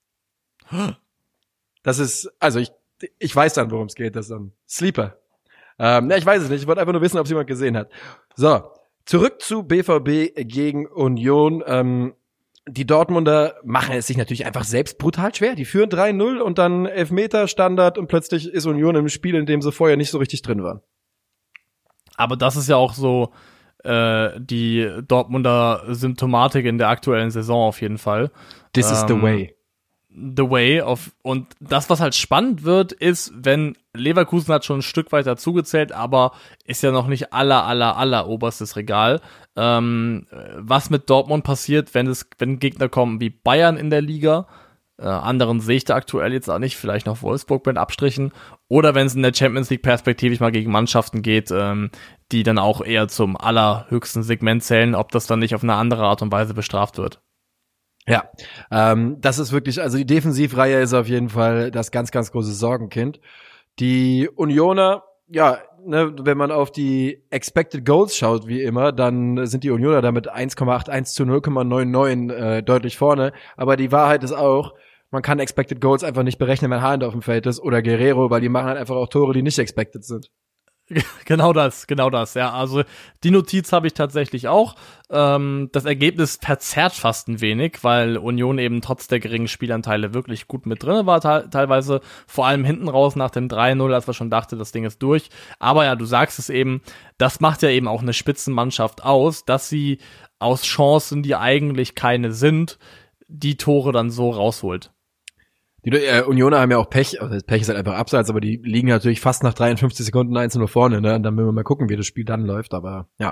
Das ist, also ich weiß dann, worum es geht, das ist ein Sleeper. Ich weiß es nicht, ich wollte einfach nur wissen, ob es jemand gesehen hat. So, zurück zu BVB gegen Union. Die Dortmunder machen es sich natürlich einfach selbst brutal schwer. Die führen 3:0 und dann Elfmeter, Standard und plötzlich ist Union im Spiel, in dem sie vorher nicht so richtig drin waren. Aber das ist ja auch so die Dortmunder Symptomatik in der aktuellen Saison auf jeden Fall. This is the way. The way of, und das, was halt spannend wird, ist, wenn Leverkusen hat schon ein Stück weiter zugezählt, aber ist ja noch nicht aller oberstes Regal. Was mit Dortmund passiert, wenn Gegner kommen wie Bayern in der Liga, anderen sehe ich da aktuell jetzt auch nicht, vielleicht noch Wolfsburg mit Abstrichen, oder wenn es in der Champions League perspektivisch mal gegen Mannschaften geht, die dann auch eher zum allerhöchsten Segment zählen, ob das dann nicht auf eine andere Art und Weise bestraft wird. Ja, das ist wirklich, also die Defensivreihe ist auf jeden Fall das ganz, ganz große Sorgenkind. Die Unioner, ja, ne, wenn man auf die Expected Goals schaut, wie immer, dann sind die Unioner da mit 1,81 zu 0,99 deutlich vorne. Aber die Wahrheit ist auch, man kann Expected Goals einfach nicht berechnen, wenn Haaland auf dem Feld ist oder Guerrero, weil die machen halt einfach auch Tore, die nicht expected sind. Genau das, ja. Also die Notiz habe ich tatsächlich auch. Das Ergebnis verzerrt fast ein wenig, weil Union eben trotz der geringen Spielanteile wirklich gut mit drin war, teilweise vor allem hinten raus nach dem 3:0, als man schon dachte, das Ding ist durch. Aber ja, du sagst es eben, das macht ja eben auch eine Spitzenmannschaft aus, dass sie aus Chancen, die eigentlich keine sind, die Tore dann so rausholt. Die Unioner haben ja auch Pech, also Pech ist halt einfach abseits, aber die liegen natürlich fast nach 53 Sekunden 1:0 vorne, ne? Und dann müssen wir mal gucken, wie das Spiel dann läuft, aber ja.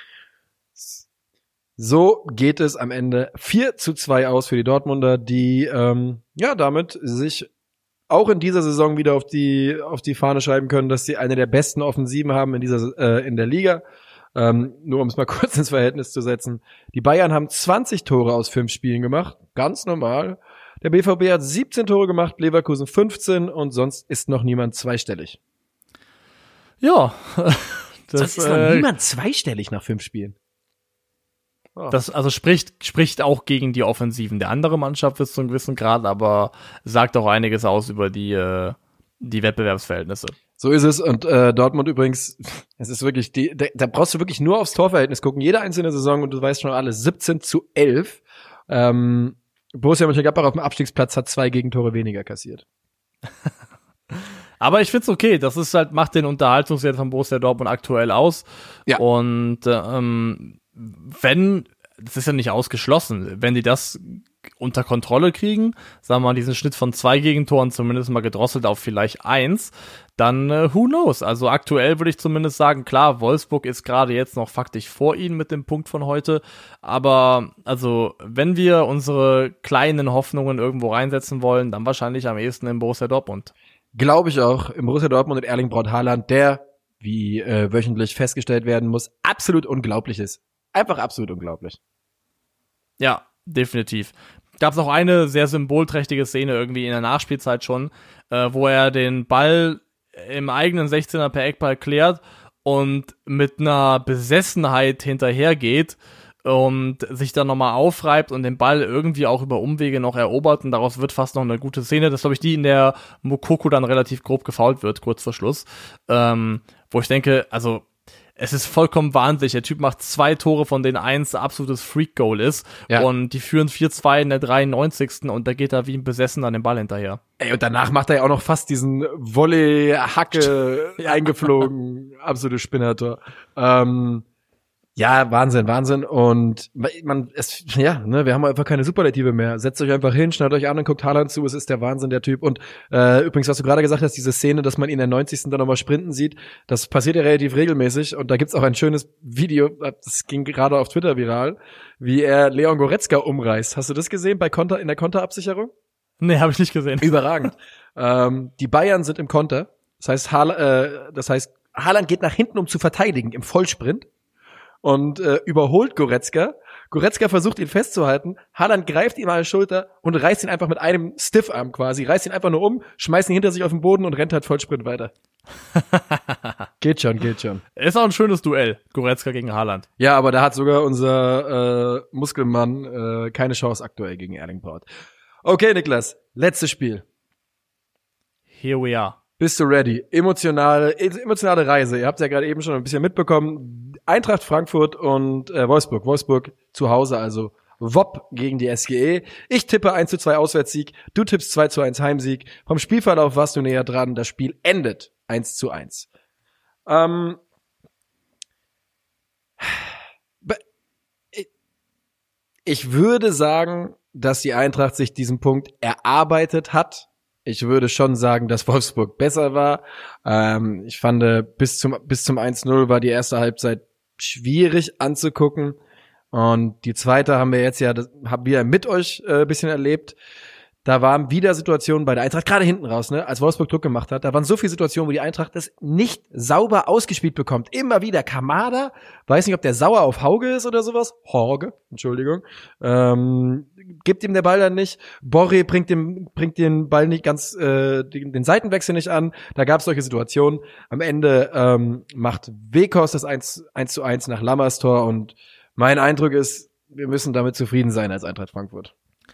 So geht es am Ende 4:2 aus für die Dortmunder, die ja damit sich auch in dieser Saison wieder auf die Fahne schreiben können, dass sie eine der besten Offensiven haben in der Liga. Nur um es mal kurz ins Verhältnis zu setzen. Die Bayern haben 20 Tore aus 5 Spielen gemacht, ganz normal. Der BVB hat 17 Tore gemacht, Leverkusen 15 und sonst ist noch niemand zweistellig. Ja. Sonst ist noch niemand zweistellig nach 5 Spielen. Oh. Das also spricht auch gegen die Offensiven der anderen Mannschaft bis zu einem gewissen Grad, aber sagt auch einiges aus über die Wettbewerbsverhältnisse. So ist es und Dortmund übrigens, es ist wirklich, da brauchst du wirklich nur aufs Torverhältnis gucken, jede einzelne Saison und du weißt schon alles, 17:11. Borussia Mönchengladbach auf dem Abstiegsplatz hat 2 Gegentore weniger kassiert. Aber ich find's okay, das ist halt, macht den Unterhaltungswert von Borussia Dortmund aktuell aus. Ja. Und das ist ja nicht ausgeschlossen, wenn die das unter Kontrolle kriegen, sagen wir mal, diesen Schnitt von 2 Gegentoren zumindest mal gedrosselt auf vielleicht 1, dann who knows? Also aktuell würde ich zumindest sagen, klar, Wolfsburg ist gerade jetzt noch faktisch vor ihnen mit dem Punkt von heute, aber also wenn wir unsere kleinen Hoffnungen irgendwo reinsetzen wollen, dann wahrscheinlich am ehesten im Borussia Dortmund. Glaube ich auch, im Borussia Dortmund mit Erling Braut Haaland, der, wie wöchentlich festgestellt werden muss, absolut unglaublich ist. Einfach absolut unglaublich. Ja, definitiv. Gab es auch eine sehr symbolträchtige Szene irgendwie in der Nachspielzeit schon, wo er den Ball im eigenen 16er per Eckball klärt und mit einer Besessenheit hinterhergeht und sich dann nochmal aufreibt und den Ball irgendwie auch über Umwege noch erobert und daraus wird fast noch eine gute Szene. Das ist, glaube ich, die, in der Moukoko dann relativ grob gefoult wird, kurz vor Schluss. Wo ich denke, also es ist vollkommen wahnsinnig. Der Typ macht 2 Tore, von denen 1 absolutes Freak-Goal ist. Ja. Und die führen 4:2 in der 93. Und da geht er wie ein Besessener an den Ball hinterher. Ey, und danach macht er ja auch noch fast diesen Volley-Hacke eingeflogen. Absolute Spinnertor. Ja, Wahnsinn. Und wir haben einfach keine Superlative mehr. Setzt euch einfach hin, schneidet euch an und guckt Haaland zu. Es ist der Wahnsinn, der Typ. Und übrigens, was du gerade gesagt hast, diese Szene, dass man ihn in der 90. dann nochmal sprinten sieht, das passiert ja relativ regelmäßig. Und da gibt's auch ein schönes Video, das ging gerade auf Twitter viral, wie er Leon Goretzka umreißt. Hast du das gesehen in der Konterabsicherung? Nee, habe ich nicht gesehen. Überragend. Die Bayern sind im Konter. Das heißt, Haaland geht nach hinten, um zu verteidigen, im Vollsprint. Und überholt Goretzka. Goretzka versucht ihn festzuhalten. Haaland greift ihm an die Schulter und reißt ihn einfach mit einem Stiffarm quasi. Reißt ihn einfach nur um, schmeißt ihn hinter sich auf den Boden und rennt halt Vollsprint weiter. Geht schon. Ist auch ein schönes Duell, Goretzka gegen Haaland. Ja, aber da hat sogar unser Muskelmann keine Chance aktuell gegen Erling Braut. Okay, Niklas, letztes Spiel. Here we are. Bist du ready? Emotionale Reise. Ihr habt ja gerade eben schon ein bisschen mitbekommen. Eintracht Frankfurt und Wolfsburg. Wolfsburg zu Hause, also WOP gegen die SGE. Ich tippe 1:2 Auswärtssieg. Du tippst 2:1 Heimsieg. Vom Spielverlauf warst du näher dran. Das Spiel endet 1:1. Ich würde sagen, dass die Eintracht sich diesen Punkt erarbeitet hat. Ich würde schon sagen, dass Wolfsburg besser war. Ich fand, bis zum 1:0 war die erste Halbzeit schwierig anzugucken. Und die zweite haben wir mit euch ein bisschen erlebt. Da waren wieder Situationen bei der Eintracht, gerade hinten raus, ne, als Wolfsburg Druck gemacht hat. Da waren so viele Situationen, wo die Eintracht das nicht sauber ausgespielt bekommt. Immer wieder Kamada, weiß nicht, ob der sauer auf Hauge ist oder sowas. Horge, Entschuldigung. Gibt ihm der Ball dann nicht. Borre bringt den Ball nicht ganz, den Seitenwechsel nicht an. Da gab es solche Situationen. Am Ende macht Weghorst das 1:1 nach Lammers Tor. Und mein Eindruck ist, wir müssen damit zufrieden sein als Eintracht Frankfurt.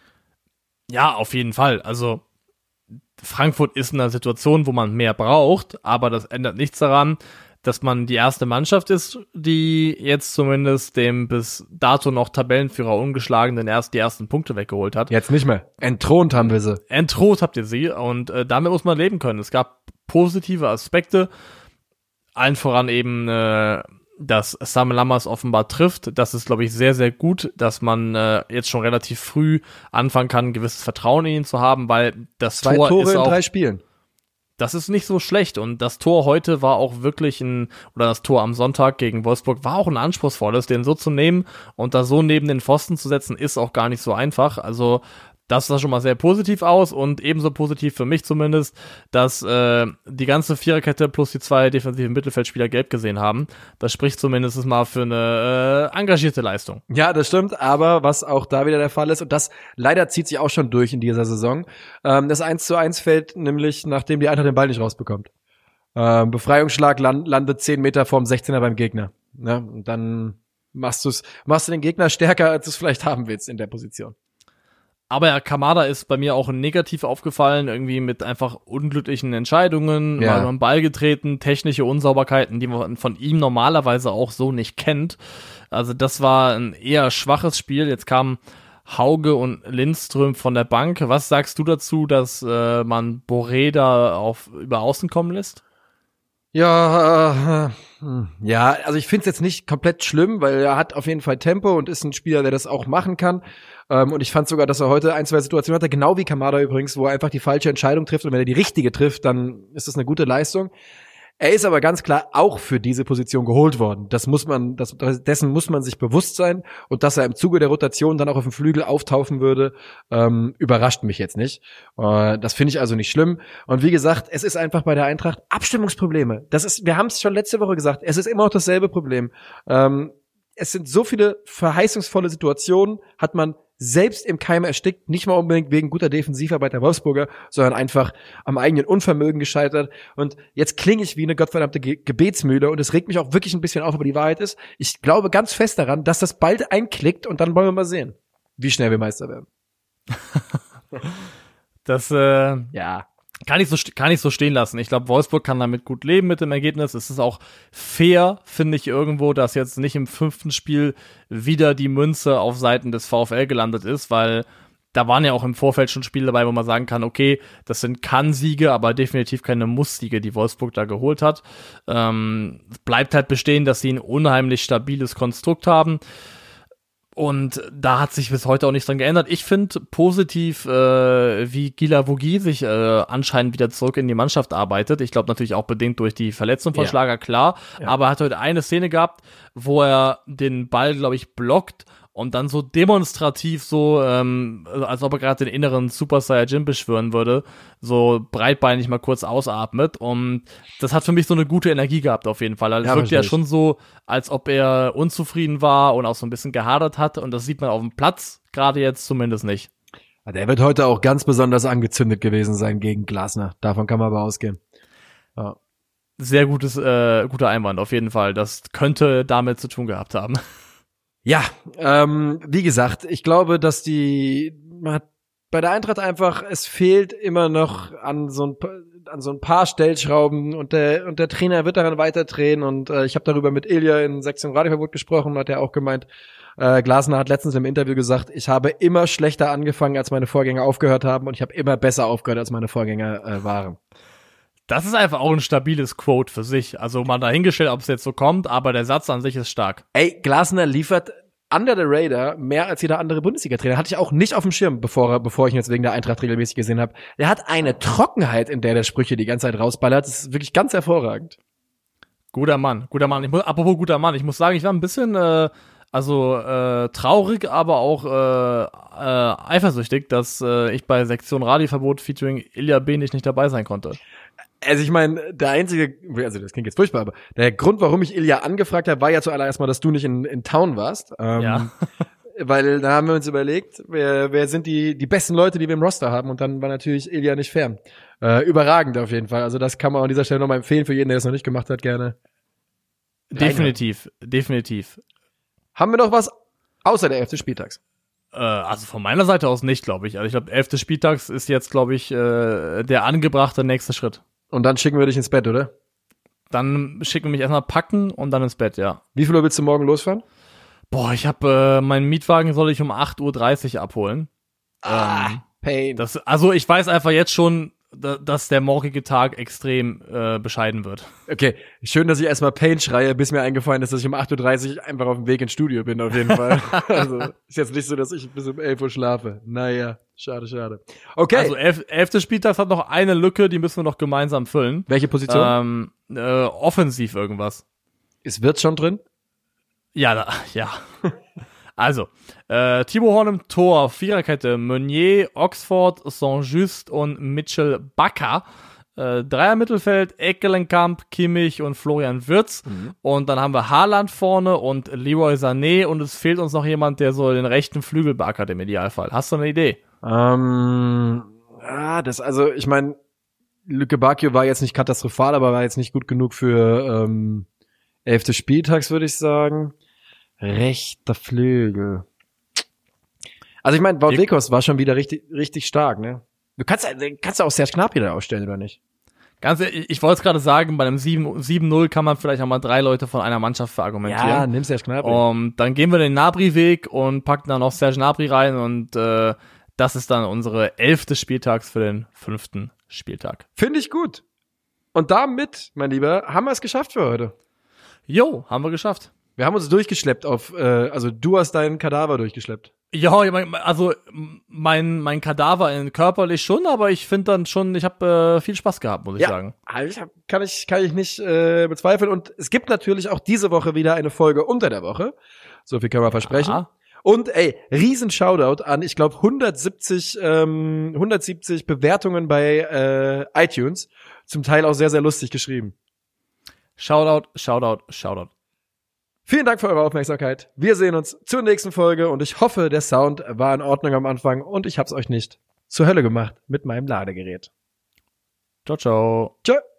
Ja, auf jeden Fall. Also Frankfurt ist in einer Situation, wo man mehr braucht, aber das ändert nichts daran, dass man die erste Mannschaft ist, die jetzt zumindest dem bis dato noch Tabellenführer ungeschlagenen die ersten Punkte weggeholt hat. Jetzt nicht mehr. Entthront haben wir sie. Entthront habt ihr sie und damit muss man leben können. Es gab positive Aspekte, allen voran eben dass Sam Lammers offenbar trifft. Das ist, glaube ich, sehr, sehr gut, dass man jetzt schon relativ früh anfangen kann, ein gewisses Vertrauen in ihn zu haben, weil das 2 Tor Tore ist auch, in 3 Spielen. Das ist nicht so schlecht und das Tor heute war auch wirklich das Tor am Sonntag gegen Wolfsburg war auch ein anspruchsvolles, den so zu nehmen und da so neben den Pfosten zu setzen, ist auch gar nicht so einfach. Also das sah schon mal sehr positiv aus und ebenso positiv für mich zumindest, dass die ganze Viererkette plus die 2 defensiven Mittelfeldspieler gelb gesehen haben. Das spricht zumindest mal für eine engagierte Leistung. Ja, das stimmt, aber was auch da wieder der Fall ist, und das leider zieht sich auch schon durch in dieser Saison, das 1:1 fällt nämlich, nachdem die Eintracht den Ball nicht rausbekommt. Befreiungsschlag landet 10 Meter vorm 16er beim Gegner. Ne? Und dann machst du den Gegner stärker, als du es vielleicht haben willst in der Position. Aber ja, Kamada ist bei mir auch negativ aufgefallen, irgendwie mit einfach unglücklichen Entscheidungen, mal am Ball getreten, technische Unsauberkeiten, die man von ihm normalerweise auch so nicht kennt. Also das war ein eher schwaches Spiel. Jetzt kamen Hauge und Lindström von der Bank. Was sagst du dazu, dass man Boré da über Außen kommen lässt? Ja, also ich finde es jetzt nicht komplett schlimm, weil er hat auf jeden Fall Tempo und ist ein Spieler, der das auch machen kann. Und ich fand sogar, dass er heute 1, 2 Situationen hatte, genau wie Kamada übrigens, wo er einfach die falsche Entscheidung trifft. Und wenn er die richtige trifft, dann ist das eine gute Leistung. Er ist aber ganz klar auch für diese Position geholt worden. Dessen muss man sich bewusst sein. Und dass er im Zuge der Rotation dann auch auf dem Flügel auftauchen würde, überrascht mich jetzt nicht. Das finde ich also nicht schlimm. Und wie gesagt, es ist einfach bei der Eintracht Abstimmungsprobleme. Wir haben es schon letzte Woche gesagt, es ist immer noch dasselbe Problem. Es sind so viele verheißungsvolle Situationen, hat man selbst im Keim erstickt, nicht mal unbedingt wegen guter Defensivarbeit der Wolfsburger, sondern einfach am eigenen Unvermögen gescheitert. Und jetzt klinge ich wie eine gottverdammte Gebetsmühle und es regt mich auch wirklich ein bisschen auf, aber die Wahrheit ist, ich glaube ganz fest daran, dass das bald einklickt und dann wollen wir mal sehen, wie schnell wir Meister werden. Das, kann ich so stehen lassen. Ich glaube, Wolfsburg kann damit gut leben mit dem Ergebnis. Es ist auch fair, finde ich irgendwo, dass jetzt nicht im 5. Spiel wieder die Münze auf Seiten des VfL gelandet ist, weil da waren ja auch im Vorfeld schon Spiele dabei, wo man sagen kann, okay, das sind Kann-Siege, aber definitiv keine Muss-Siege, die Wolfsburg da geholt hat. Bleibt halt bestehen, dass sie ein unheimlich stabiles Konstrukt haben. Und da hat sich bis heute auch nichts dran geändert. Ich finde positiv, wie Gila Vogie sich anscheinend wieder zurück in die Mannschaft arbeitet. Ich glaube natürlich auch bedingt durch die Verletzung von Schlager, klar. Ja. Aber er hat heute eine Szene gehabt, wo er den Ball, glaube ich, blockt und dann so demonstrativ so, als ob er gerade den inneren Super Saiyajin beschwören würde, so breitbeinig mal kurz ausatmet. Und das hat für mich so eine gute Energie gehabt auf jeden Fall. Also es wirkt ja schon so, als ob er unzufrieden war und auch so ein bisschen gehadert hat. Und das sieht man auf dem Platz gerade jetzt zumindest nicht. Der wird heute auch ganz besonders angezündet gewesen sein gegen Glasner. Davon kann man aber ausgehen. Ja. Sehr guter Einwand auf jeden Fall. Das könnte damit zu tun gehabt haben. Ja, wie gesagt, ich glaube, dass man hat bei der Eintracht einfach, es fehlt immer noch an so ein paar Stellschrauben und der Trainer wird daran weiter drehen und ich habe darüber mit Ilja in Sektion Radioverbot gesprochen, hat er auch gemeint, Glasner hat letztens im Interview gesagt, ich habe immer schlechter angefangen, als meine Vorgänger aufgehört haben und ich habe immer besser aufgehört, als meine Vorgänger waren. Das ist einfach auch ein stabiles Quote für sich. Also mal dahingestellt, ob es jetzt so kommt, aber der Satz an sich ist stark. Ey, Glasner liefert under the radar mehr als jeder andere Bundesliga-Trainer. Hatte ich auch nicht auf dem Schirm, bevor ich ihn jetzt wegen der Eintracht regelmäßig gesehen habe. Der hat eine Trockenheit, in der Sprüche die ganze Zeit rausballert. Das ist wirklich ganz hervorragend. Guter Mann. Apropos guter Mann, ich muss sagen, ich war ein bisschen traurig, aber auch eifersüchtig, dass ich bei Sektion Radioverbot featuring Ilja Benisch nicht dabei sein konnte. Also ich meine, das klingt jetzt furchtbar, aber der Grund, warum ich Ilja angefragt habe, war ja zuallererst mal, dass du nicht in Town warst. Ja. Weil da haben wir uns überlegt, wer sind die besten Leute, die wir im Roster haben, und dann war natürlich Ilja nicht fern. Überragend auf jeden Fall. Also das kann man an dieser Stelle nochmal empfehlen für jeden, der es noch nicht gemacht hat, gerne. Definitiv. Haben wir noch was außer der 11. Spieltags? Also von meiner Seite aus nicht, glaube ich. Also ich glaube, 11. Spieltags ist jetzt, glaube ich, der angebrachte nächste Schritt. Und dann schicken wir dich ins Bett, oder? Dann schicken wir mich erstmal packen und dann ins Bett, ja. Wie viel Uhr willst du morgen losfahren? Boah, ich habe meinen Mietwagen soll ich um 8:30 Uhr abholen. Pain. Also ich weiß einfach jetzt schon, dass der morgige Tag extrem bescheiden wird. Okay, schön, dass ich erstmal Pain schreie, bis mir eingefallen ist, dass ich um 8:30 Uhr einfach auf dem Weg ins Studio bin, auf jeden Fall. Also ist jetzt nicht so, dass ich bis um 11 Uhr schlafe. Naja, schade. Okay. Also 11. Spieltags hat noch eine Lücke, die müssen wir noch gemeinsam füllen. Welche Position? Offensiv irgendwas. Ist Wirtz schon drin? Ja. Also, Thibaut Horn im Tor, Viererkette, Meunier, Oxford, Saint-Just und Mitchell Bakker. Dreier Mittelfeld, Ekkelenkamp, Kimmich und Florian Wirtz. Und dann haben wir Haaland vorne und Leroy Sané und es fehlt uns noch jemand, der so den rechten Flügel beackert im Idealfall. Hast du eine Idee? Ich meine, Lücke Bakio war jetzt nicht katastrophal, aber war jetzt nicht gut genug für 11. Spieltags, würde ich sagen. Rechter Flügel. Also ich meine, Wout Weghorst war schon wieder richtig stark, ne? Du kannst ja auch Serge Gnabry da ausstellen, oder nicht? Ganz ehrlich, ich wollte es gerade sagen, bei einem 7-0 kann man vielleicht auch mal 3 Leute von einer Mannschaft verargumentieren. Ja, nimm Serge Gnabry. Dann gehen wir den Gnabry-Weg und packen dann noch Serge Gnabry rein und das ist dann unsere 11. Spieltags für den 5. Spieltag. Finde ich gut. Und damit, mein Lieber, haben wir es geschafft für heute. Jo, haben wir geschafft. Wir haben uns durchgeschleppt also du hast deinen Kadaver durchgeschleppt. Ja, also mein Kadaver körperlich schon, aber ich finde dann schon, ich habe viel Spaß gehabt, muss ich sagen. Kann ich nicht bezweifeln. Und es gibt natürlich auch diese Woche wieder eine Folge unter der Woche. So viel können wir versprechen. Aha. Und riesen Shoutout an, ich glaube 170 Bewertungen bei iTunes. Zum Teil auch sehr, sehr lustig geschrieben. Shoutout. Vielen Dank für eure Aufmerksamkeit. Wir sehen uns zur nächsten Folge und ich hoffe, der Sound war in Ordnung am Anfang und ich hab's euch nicht zur Hölle gemacht mit meinem Ladegerät. Ciao. Tschö.